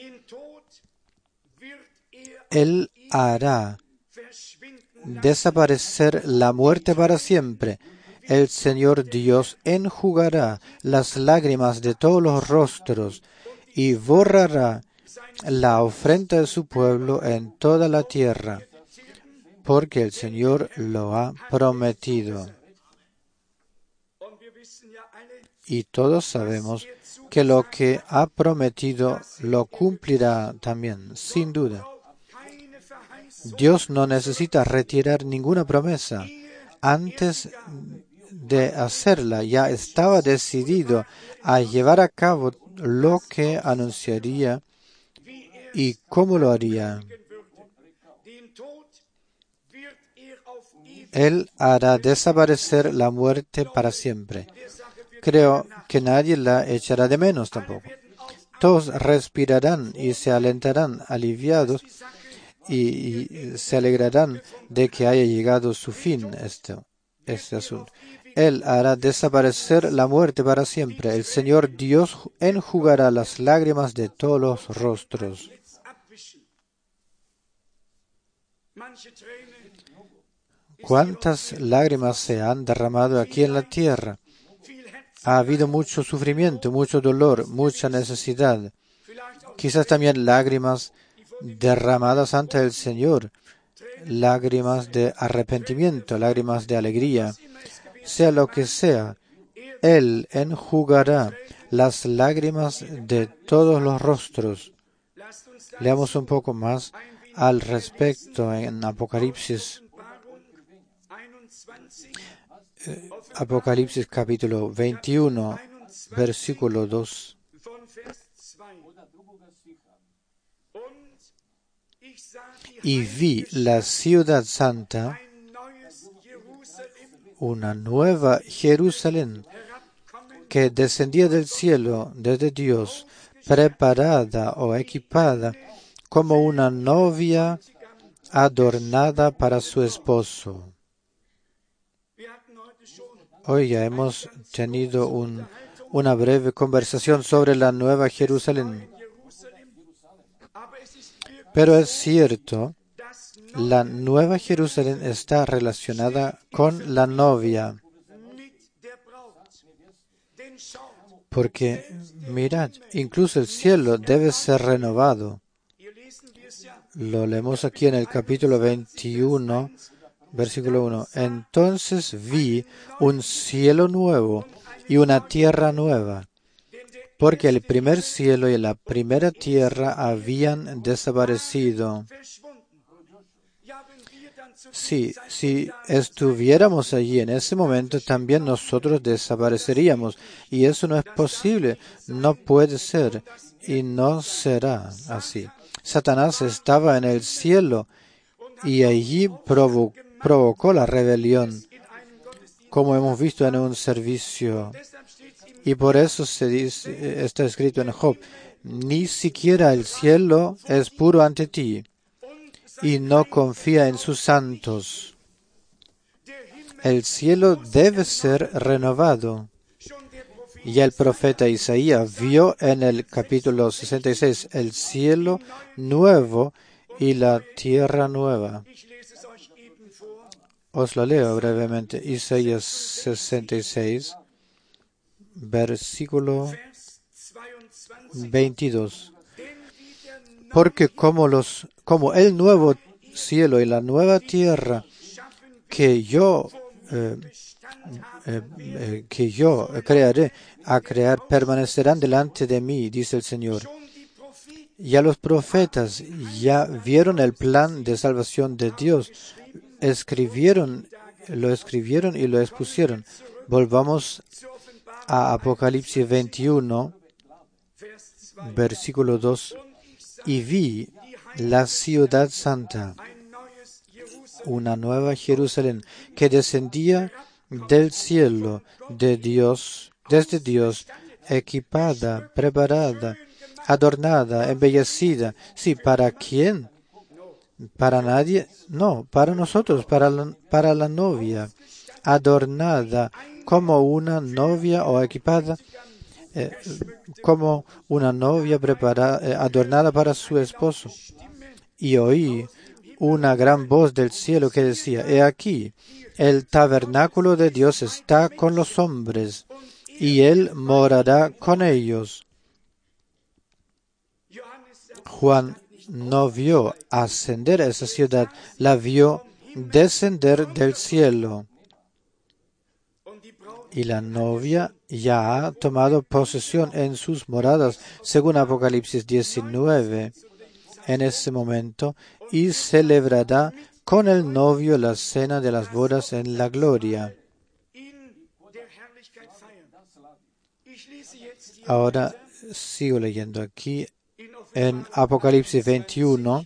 Él hará desaparecer la muerte para siempre. El Señor Dios enjugará las lágrimas de todos los rostros y borrará la ofrenda de su pueblo en toda la tierra, porque el Señor lo ha prometido. Y todos sabemos que lo que ha prometido lo cumplirá también, sin duda. Dios no necesita retirar ninguna promesa. Antes de hacerla, ya estaba decidido a llevar a cabo lo que anunciaría y cómo lo haría. Él hará desaparecer la muerte para siempre. Creo que nadie la echará de menos tampoco. Todos respirarán y se alentarán aliviados y, y se alegrarán de que haya llegado su fin este, este asunto. Él hará desaparecer la muerte para siempre. El Señor Dios enjugará las lágrimas de todos los rostros. ¿Cuántas lágrimas se han derramado aquí en la tierra? Ha habido mucho sufrimiento, mucho dolor, mucha necesidad. Quizás también lágrimas derramadas ante el Señor, lágrimas de arrepentimiento, lágrimas de alegría. Sea lo que sea, Él enjugará las lágrimas de todos los rostros. Leamos un poco más al respecto en Apocalipsis. Eh, Apocalipsis capítulo veintiuno, versículo dos. Y vi la ciudad santa, una nueva Jerusalén, que descendía del cielo desde Dios, preparada o equipada como una novia adornada para su esposo. Hoy ya hemos tenido un, una breve conversación sobre la nueva Jerusalén. Pero es cierto, la nueva Jerusalén está relacionada con la novia. Porque, mirad, incluso el cielo debe ser renovado. Lo leemos aquí en el capítulo veintiuno, versículo uno. Entonces vi un cielo nuevo y una tierra nueva, porque el primer cielo y la primera tierra habían desaparecido. Sí, si estuviéramos allí en ese momento, también nosotros desapareceríamos. Y eso no es posible, no puede ser y no será así. Satanás estaba en el cielo y allí provo- provocó la rebelión, como hemos visto en un servicio. Y por eso se dice, está escrito en Job, ni siquiera el cielo es puro ante ti, y no confía en sus santos. El cielo debe ser renovado. Y el profeta Isaías vio en el capítulo sesenta y seis el cielo nuevo y la tierra nueva. Os lo leo brevemente. Isaías sesenta y seis, versículo veintidós. Porque como los, como el nuevo cielo y la nueva tierra que yo eh, eh, eh, que yo crearé a crear permanecerán delante de mí, dice el Señor. Ya los profetas ya vieron el plan de salvación de Dios, escribieron, lo escribieron y lo expusieron. Volvamos a Apocalipsis veintiuno, versículo dos. Y vi la ciudad santa, una nueva Jerusalén, que descendía del cielo de Dios, desde Dios, equipada, preparada, adornada, embellecida. Sí, ¿para quién? ¿Para nadie? No, para nosotros, para la, para la novia, adornada como una novia o equipada, eh, como una novia preparada, eh, adornada para su esposo. Y oí una gran voz del cielo que decía, he aquí, el tabernáculo de Dios está con los hombres, y Él morará con ellos. Juan no vio ascender a esa ciudad, la vio descender del cielo. y la novia ya ha tomado posesión en sus moradas, según Apocalipsis diecinueve, en ese momento, y celebrará con el novio la cena de las bodas en la gloria. Ahora sigo leyendo aquí en Apocalipsis veintiuno,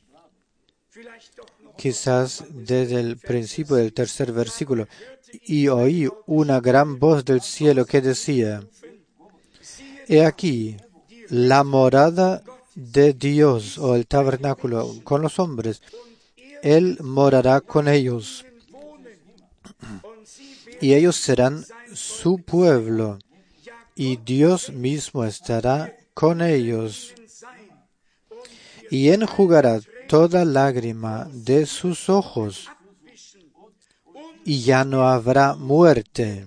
quizás desde el principio del tercer versículo, y oí una gran voz del cielo que decía: He aquí la morada de Dios, o el tabernáculo con los hombres. Él morará con ellos, y ellos serán su pueblo, y Dios mismo estará con ellos, y enjugará toda lágrima de sus ojos, y ya no habrá muerte,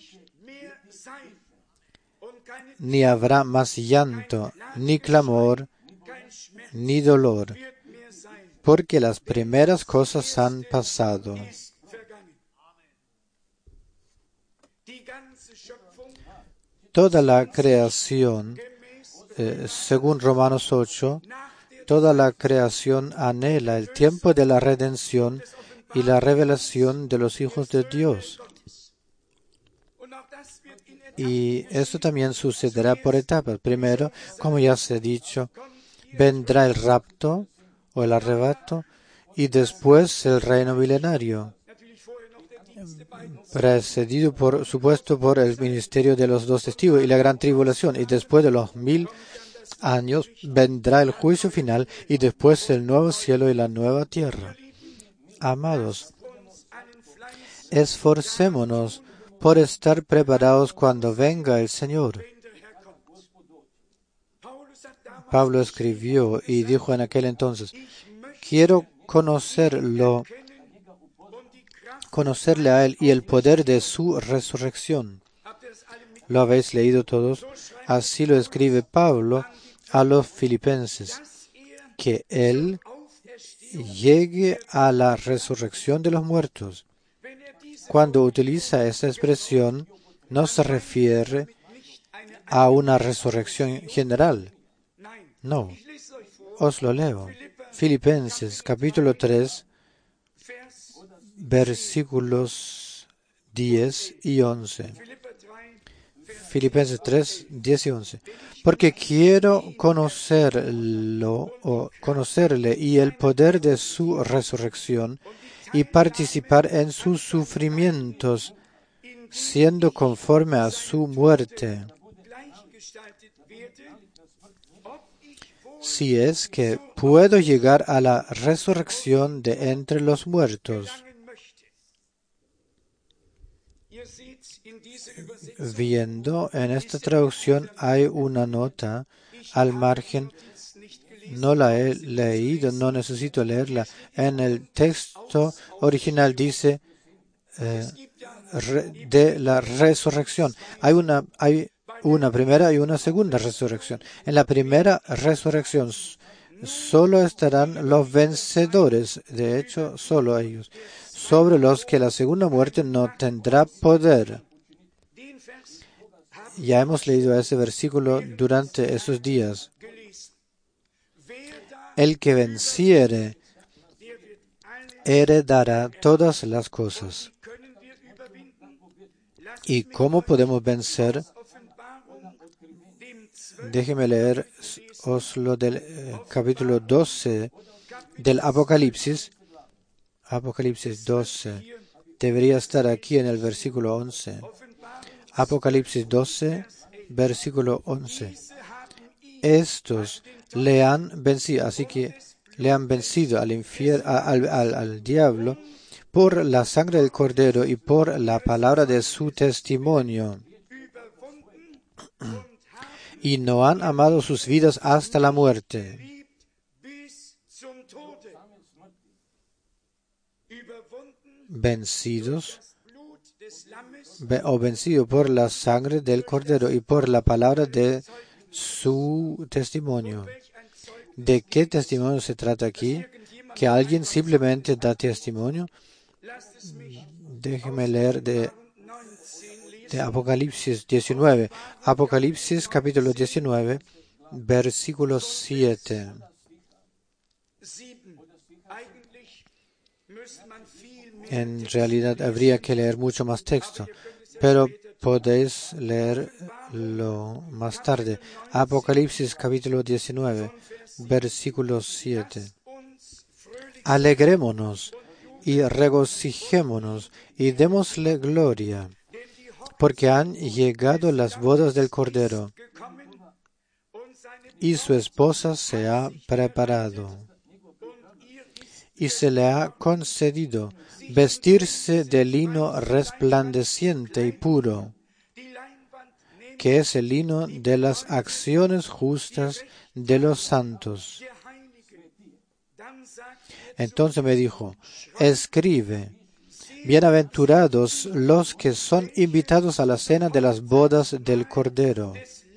ni habrá más llanto, ni clamor, ni dolor, porque las primeras cosas han pasado. Toda la creación, eh, según Romanos ocho, toda la creación anhela el tiempo de la redención y la revelación de los hijos de Dios. Y esto también sucederá por etapas. Primero, como ya se ha dicho, vendrá el rapto o el arrebato, y después el reino milenario, precedido por supuesto por el ministerio de los dos testigos y la gran tribulación, y después de los mil años vendrá el juicio final, y después el nuevo cielo y la nueva tierra. Amados, esforcémonos por estar preparados cuando venga el Señor. Pablo escribió y dijo en aquel entonces: quiero conocerlo, conocerle a Él y el poder de su resurrección. ¿Lo habéis leído todos? Así lo escribe Pablo a los filipenses, que Él llegue a la resurrección de los muertos. Cuando utiliza esa expresión, no se refiere a una resurrección general. No. Os lo leo. Filipenses capítulo tres, versículos diez y once. Filipenses tres, diez y once. Porque quiero conocerlo o conocerle y el poder de su resurrección y participar en sus sufrimientos, siendo conforme a su muerte, si es que puedo llegar a la resurrección de entre los muertos. Viendo en esta traducción hay una nota al margen. No la he leído, no necesito leerla. En el texto original dice eh, re, de la resurrección. Hay una, hay una primera y una segunda resurrección. En la primera resurrección solo estarán los vencedores, de hecho, solo ellos, sobre los que la segunda muerte no tendrá poder. Ya hemos leído ese versículo durante esos días. El que venciere heredará todas las cosas. ¿Y cómo podemos vencer? Déjeme leer os lo del eh, capítulo doce del Apocalipsis. Apocalipsis doce. Debería estar aquí en el versículo once. Apocalipsis doce, versículo once. Estos le han vencido, así que le han vencido al, infier, al, al, al diablo por la sangre del Cordero y por la palabra de su testimonio. Y no han amado sus vidas hasta la muerte. Vencidos o vencido por la sangre del Cordero y por la palabra de su testimonio. ¿De qué testimonio se trata aquí? ¿Que alguien simplemente da testimonio? Déjeme leer de, de Apocalipsis diecinueve. Apocalipsis capítulo diecinueve, versículo siete. En realidad habría que leer mucho más texto, pero podéis leerlo más tarde. Apocalipsis capítulo diecinueve, versículo siete. Alegrémonos y regocijémonos y démosle gloria, porque han llegado las bodas del Cordero, y su esposa se ha preparado, y se le ha concedido vestirse de lino resplandeciente y puro, que es el lino de las acciones justas de los santos. Entonces me dijo, escribe, bienaventurados los que son invitados a la cena de las bodas del Cordero.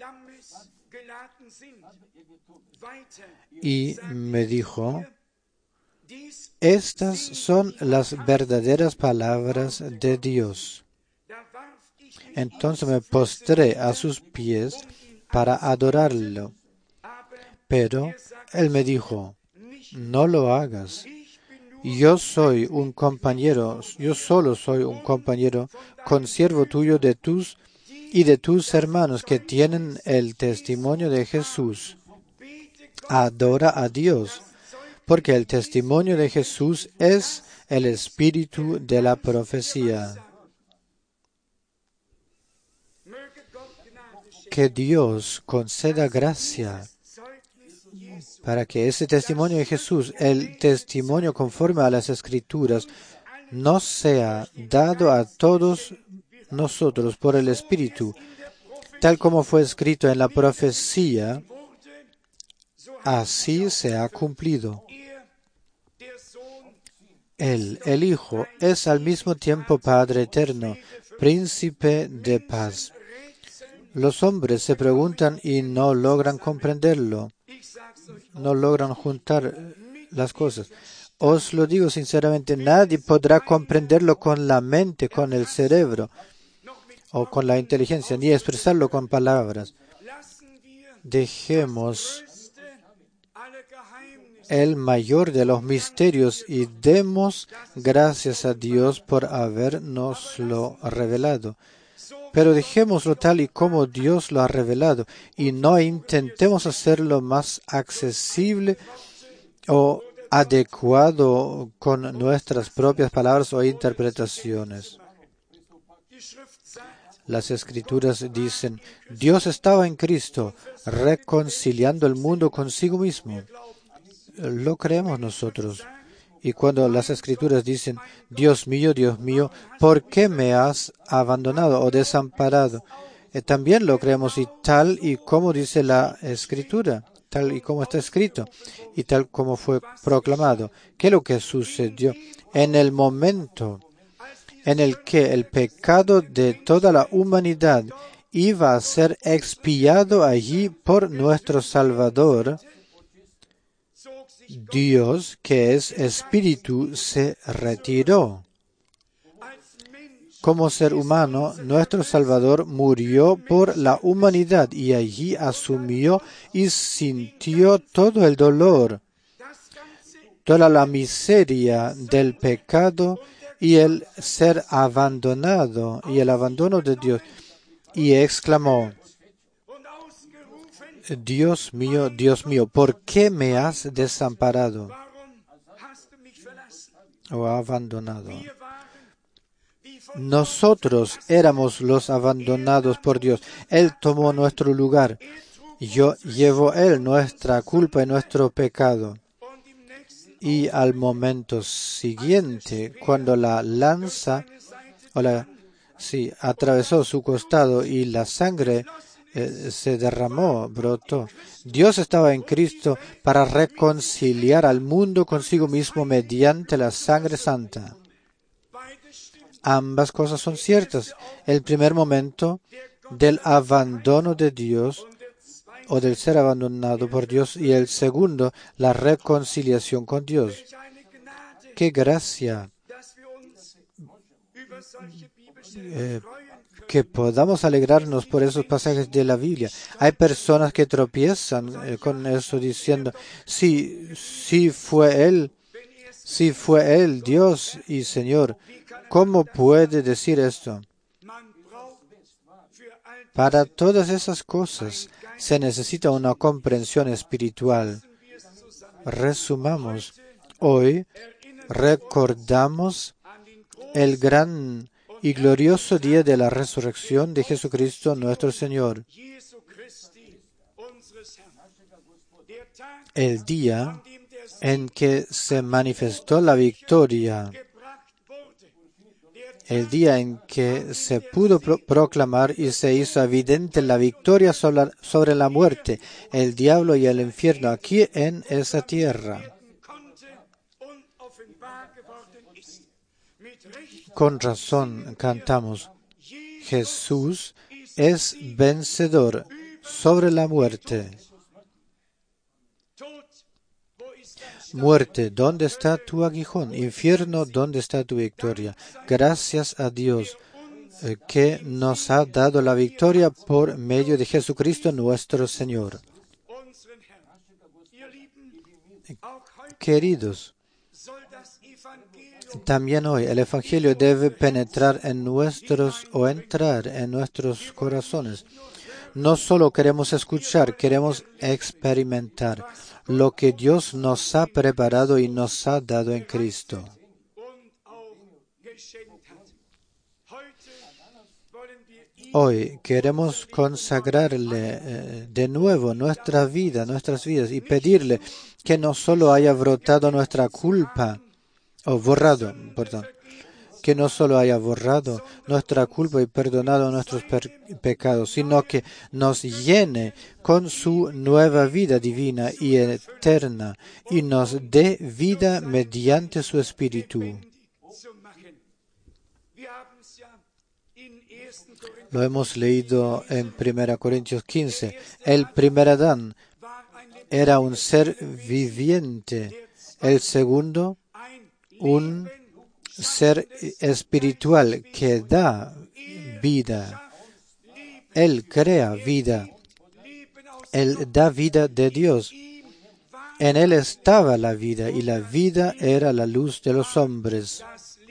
Y me dijo, estas son las verdaderas palabras de Dios. Entonces me postré a sus pies para adorarlo. Pero él me dijo, no lo hagas. Yo soy un compañero, yo solo soy un compañero, consiervo tuyo de tus y de tus hermanos que tienen el testimonio de Jesús. Adora a Dios, porque el testimonio de Jesús es el espíritu de la profecía. Que Dios conceda gracia para que ese testimonio de Jesús, el testimonio conforme a las Escrituras, nos sea dado a todos nosotros por el Espíritu, tal como fue escrito en la profecía, así se ha cumplido. Él, el Hijo, es al mismo tiempo Padre eterno, Príncipe de paz. Los hombres se preguntan y no logran comprenderlo, no logran juntar las cosas. Os lo digo sinceramente, nadie podrá comprenderlo con la mente, con el cerebro o con la inteligencia, ni expresarlo con palabras. Dejemos el mayor de los misterios y demos gracias a Dios por habernoslo revelado. Pero dejémoslo tal y como Dios lo ha revelado y no intentemos hacerlo más accesible o adecuado con nuestras propias palabras o interpretaciones. Las Escrituras dicen, Dios estaba en Cristo, reconciliando el mundo consigo mismo. Lo creemos nosotros. Y cuando las Escrituras dicen, Dios mío, Dios mío, ¿por qué me has abandonado o desamparado? Eh, también lo creemos y tal y como dice la Escritura, tal y como está escrito y tal como fue proclamado. ¿Qué es lo que sucedió? En el momento en el que el pecado de toda la humanidad iba a ser expiado allí por nuestro Salvador, Dios, que es Espíritu, se retiró. Como ser humano, nuestro Salvador murió por la humanidad y allí asumió y sintió todo el dolor, toda la miseria del pecado y el ser abandonado y el abandono de Dios. Y exclamó, Dios mío, Dios mío, ¿por qué me has desamparado o abandonado? Nosotros éramos los abandonados por Dios. Él tomó nuestro lugar. Yo llevo Él nuestra culpa y nuestro pecado. Y al momento siguiente, cuando la lanza o la, sí, atravesó su costado y la sangre eh, se derramó, brotó, Dios estaba en Cristo para reconciliar al mundo consigo mismo mediante la sangre santa. Ambas cosas son ciertas. El primer momento del abandono de Dios o del ser abandonado por Dios y el segundo, la reconciliación con Dios. ¡Qué gracia! Eh, que podamos alegrarnos por esos pasajes de la Biblia. Hay personas que tropiezan eh, con eso diciendo, sí, sí fue Él, sí fue Él, Dios y Señor. ¿Cómo puede decir esto? Para todas esas cosas se necesita una comprensión espiritual. Resumamos. Hoy recordamos el gran y glorioso día de la resurrección de Jesucristo nuestro Señor. El día en que se manifestó la victoria. El día en que se pudo pro- proclamar y se hizo evidente la victoria sobre, sobre la muerte, el diablo y el infierno aquí en esa tierra. Con razón cantamos, Jesús es vencedor sobre la muerte. Muerte, ¿dónde está tu aguijón? Infierno, ¿dónde está tu victoria? Gracias a Dios eh, que nos ha dado la victoria por medio de Jesucristo nuestro Señor. Queridos, también hoy el Evangelio debe penetrar en nuestros o entrar en nuestros corazones. No solo queremos escuchar, queremos experimentar lo que Dios nos ha preparado y nos ha dado en Cristo. Hoy queremos consagrarle eh, de nuevo nuestra vida, nuestras vidas y pedirle que no solo haya brotado nuestra culpa, o borrado, perdón, que no solo haya borrado nuestra culpa y perdonado nuestros pecados, sino que nos llene con su nueva vida divina y eterna y nos dé vida mediante su Espíritu. Lo hemos leído en primera Corintios quince. El primer Adán era un ser viviente, el segundo un ser espiritual que da vida. Él crea vida. Él da vida de Dios. En Él estaba la vida y la vida era la luz de los hombres.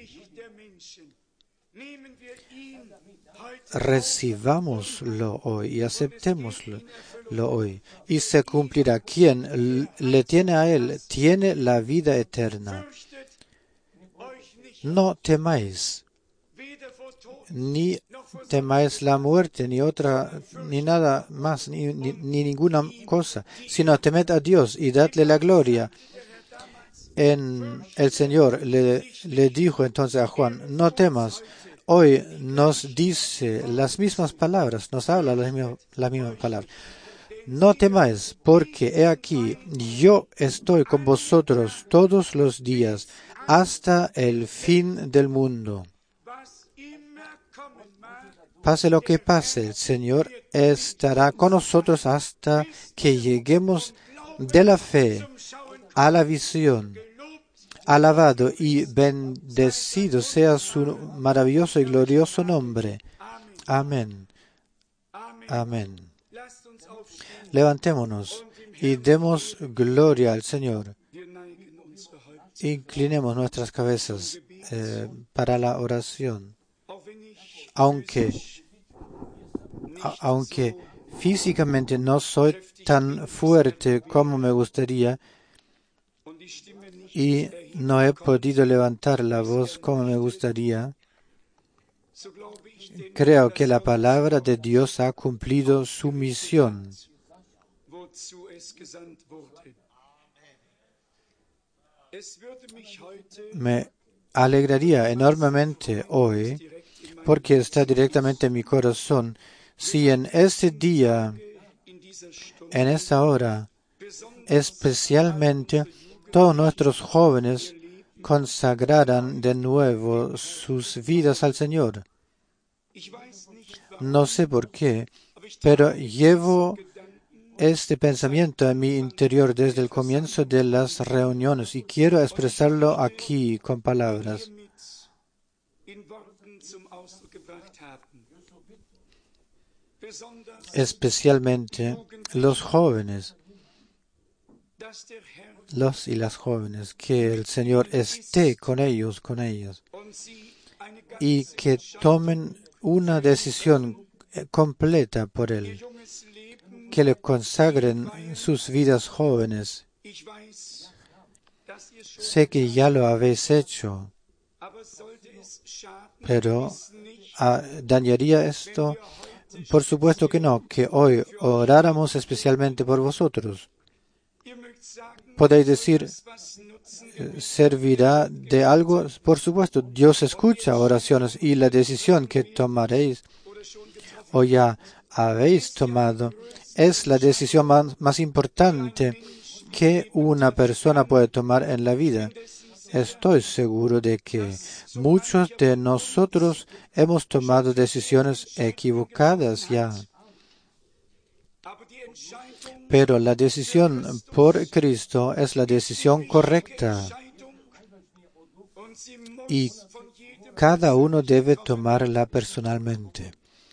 Recibámoslo hoy y aceptémoslo lo hoy. Y se cumplirá. Quien le tiene a Él tiene la vida eterna. No temáis, ni temáis la muerte, ni otra, ni nada más, ni, ni, ni ninguna cosa, sino temed a Dios y dadle la gloria. En el Señor le, le dijo entonces a Juan, no temas. Hoy nos dice las mismas palabras, nos habla las mismas, las mismas palabras. No temáis, porque he aquí, yo estoy con vosotros todos los días, hasta el fin del mundo. Pase lo que pase, el Señor estará con nosotros hasta que lleguemos de la fe a la visión. Alabado y bendecido sea su maravilloso y glorioso nombre. Amén. Amén. Levantémonos y demos gloria al Señor. Inclinemos nuestras cabezas eh, para la oración. Aunque, a, aunque físicamente no soy tan fuerte como me gustaría y no he podido levantar la voz como me gustaría, creo que la palabra de Dios ha cumplido su misión. Me alegraría enormemente hoy, porque está directamente en mi corazón, si en este día, en esta hora, especialmente todos nuestros jóvenes consagraran de nuevo sus vidas al Señor. No sé por qué, pero llevo este pensamiento en mi interior desde el comienzo de las reuniones y quiero expresarlo aquí con palabras. especialmente los jóvenes, los y las jóvenes, que el Señor esté con ellos, con ellas, y que tomen una decisión completa por Él, que le consagren sus vidas jóvenes. Sé que ya lo habéis hecho, pero ah, ¿dañaría esto? Por supuesto que no, que hoy oráramos especialmente por vosotros. Podéis decir, ¿servirá de algo? Por supuesto, Dios escucha oraciones y la decisión que tomaréis o ya habéis tomado es la decisión más, más importante que una persona puede tomar en la vida. Estoy seguro de que muchos de nosotros hemos tomado decisiones equivocadas ya. Pero la decisión por Cristo es la decisión correcta y cada uno debe tomarla personalmente.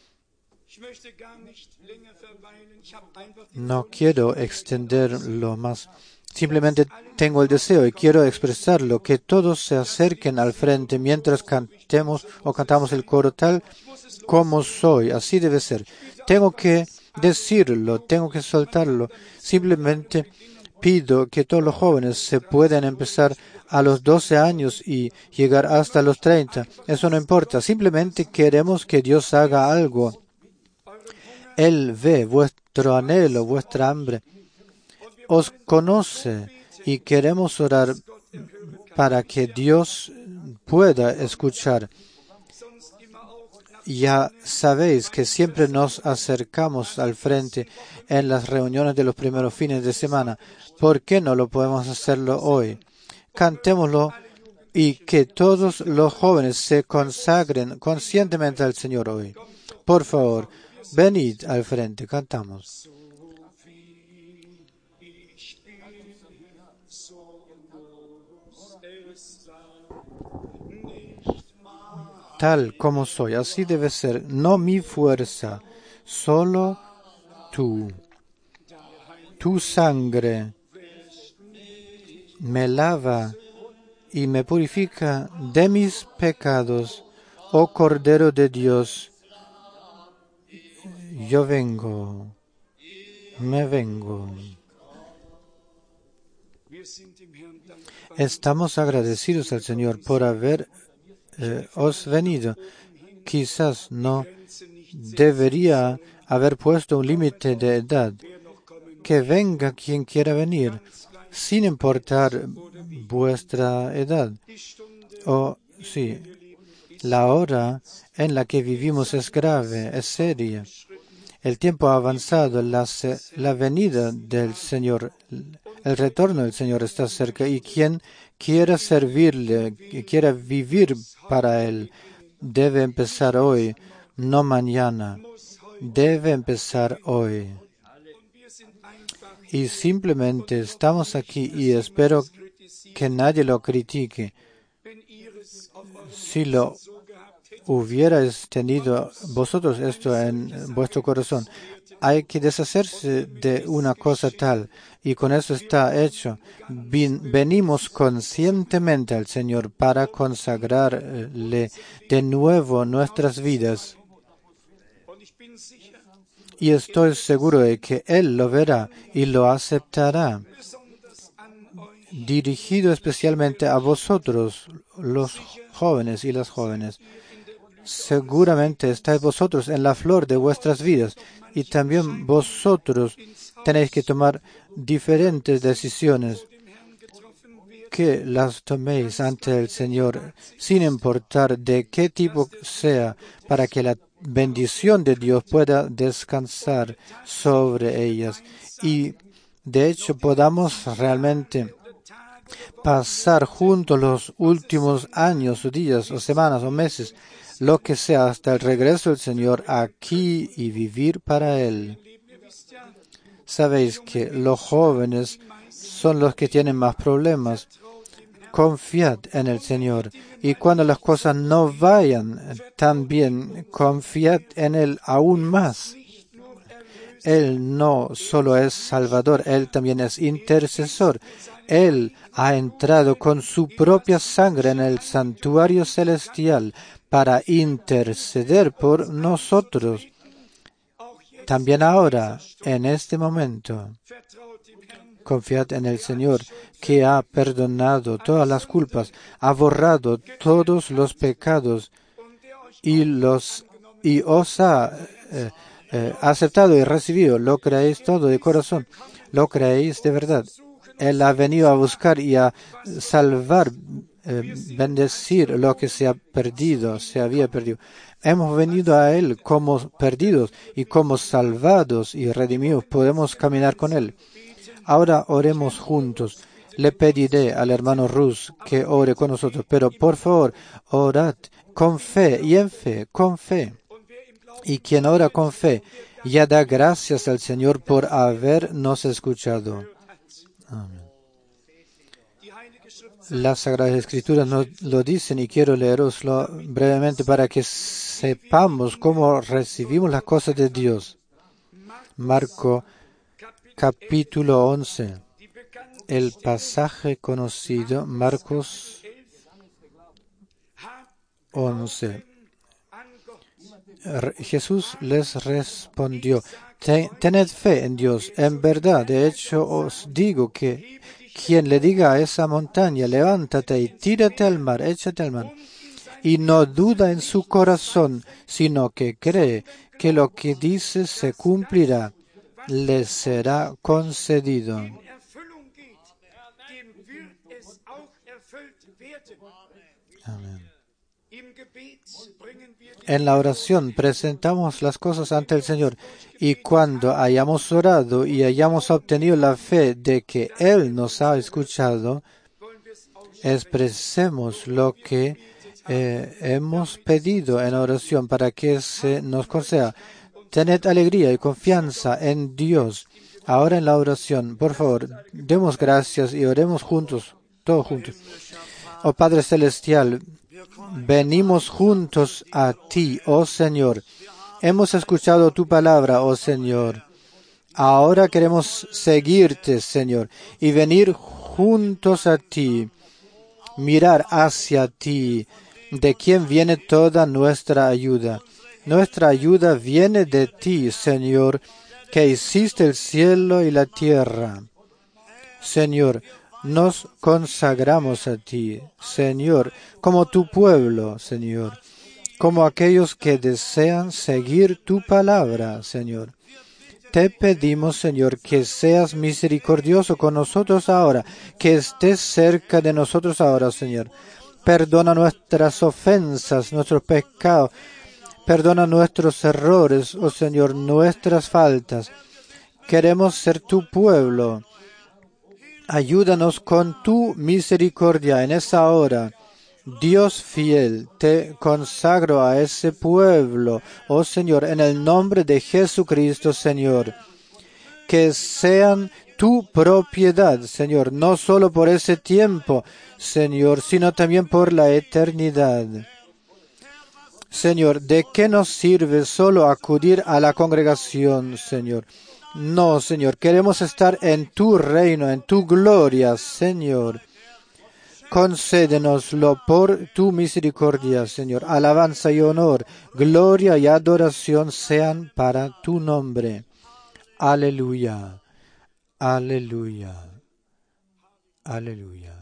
No quiero extenderlo más. Simplemente tengo el deseo y quiero expresarlo, que todos se acerquen al frente mientras cantemos o cantamos el coro tal como soy. Así debe ser. Tengo que decirlo, tengo que soltarlo. Simplemente pido que todos los jóvenes se puedan empezar a los doce años y llegar hasta los treinta. Eso no importa. Simplemente queremos que Dios haga algo. Él ve vuestro anhelo, vuestra hambre. Os conoce y queremos orar para que Dios pueda escuchar. Ya sabéis que siempre nos acercamos al frente en las reuniones de los primeros fines de semana. ¿Por qué no lo podemos hacerlo hoy? Cantémoslo y que todos los jóvenes se consagren conscientemente al Señor hoy. Por favor, venid al frente, cantamos. Tal como soy, así debe ser, no mi fuerza, solo tú. Tu sangre me lava y me purifica de mis pecados, oh Cordero de Dios. Yo vengo, me vengo. Estamos agradecidos al Señor por haber eh, os venido. Quizás no debería haber puesto un límite de edad. Que venga quien quiera venir, sin importar vuestra edad. O sí, la hora en la que vivimos es grave, es seria. El tiempo ha avanzado, la, la venida del Señor, el retorno del Señor está cerca, y quien quiera servirle, que quiera vivir para Él, debe empezar hoy, no mañana. Debe empezar hoy. Y simplemente estamos aquí y espero que nadie lo critique. Si lo hubierais tenido vosotros esto en vuestro corazón, hay que deshacerse de una cosa tal, y con eso está hecho. Venimos conscientemente al Señor para consagrarle de nuevo nuestras vidas. Y estoy seguro de que Él lo verá y lo aceptará. Dirigido especialmente a vosotros, los jóvenes y las jóvenes. Seguramente estáis vosotros en la flor de vuestras vidas y también vosotros tenéis que tomar diferentes decisiones. Que las toméis ante el Señor sin importar de qué tipo sea, para que la bendición de Dios pueda descansar sobre ellas y de hecho podamos realmente pasar juntos los últimos años o días o semanas o meses, lo que sea, hasta el regreso del Señor aquí y vivir para Él. Sabéis que los jóvenes son los que tienen más problemas. Confiad en el Señor. Y cuando las cosas no vayan tan bien, confiad en Él aún más. Él no solo es Salvador, Él también es intercesor. Él ha entrado con su propia sangre en el santuario celestial para interceder por nosotros. También ahora, en este momento, confiad en el Señor, que ha perdonado todas las culpas, ha borrado todos los pecados y los y os ha eh, eh, aceptado y recibido. Lo creéis todo de corazón, lo creéis de verdad. Él ha venido a buscar y a salvar, eh, bendecir lo que se ha perdido, se había perdido. Hemos venido a Él como perdidos y como salvados y redimidos. Podemos caminar con Él. Ahora oremos juntos. Le pediré al hermano Rus que ore con nosotros, pero por favor, orad con fe y en fe, con fe. Y quien ora con fe, ya da gracias al Señor por habernos escuchado. Amén. Las Sagradas Escrituras nos lo dicen y quiero leeroslo brevemente para que sepamos cómo recibimos las cosas de Dios. Marco capítulo once. El pasaje conocido, Marcos once. Jesús les respondió, tened fe en Dios. En verdad, de hecho, os digo que quien le diga a esa montaña, levántate y tírate al mar, échate al mar, y no duda en su corazón, sino que cree que lo que dice se cumplirá, le será concedido. Amén. En la oración presentamos las cosas ante el Señor y cuando hayamos orado y hayamos obtenido la fe de que Él nos ha escuchado, expresemos lo que eh, hemos pedido en oración para que se nos conceda. Tened alegría y confianza en Dios. Ahora en la oración, por favor, demos gracias y oremos juntos, todos juntos. Oh Padre Celestial, venimos juntos a ti, oh Señor. Hemos escuchado tu palabra, oh Señor. Ahora queremos seguirte, Señor, y venir juntos a ti, mirar hacia ti, de quien viene toda nuestra ayuda. Nuestra ayuda viene de ti, Señor, que hiciste el cielo y la tierra. Señor, nos consagramos a ti, Señor, como tu pueblo, Señor, como aquellos que desean seguir tu palabra, Señor. Te pedimos, Señor, que seas misericordioso con nosotros ahora, que estés cerca de nosotros ahora, Señor. Perdona nuestras ofensas, nuestros pecados, perdona nuestros errores, oh Señor, nuestras faltas. Queremos ser tu pueblo. Ayúdanos con tu misericordia en esa hora. Dios fiel, te consagro a ese pueblo, oh Señor, en el nombre de Jesucristo, Señor. Que sean tu propiedad, Señor, no solo por ese tiempo, Señor, sino también por la eternidad. Señor, ¿de qué nos sirve solo acudir a la congregación, Señor? No, Señor, queremos estar en tu reino, en tu gloria, Señor. Concédenoslo por tu misericordia, Señor. Alabanza y honor, gloria y adoración sean para tu nombre. Aleluya, aleluya, aleluya.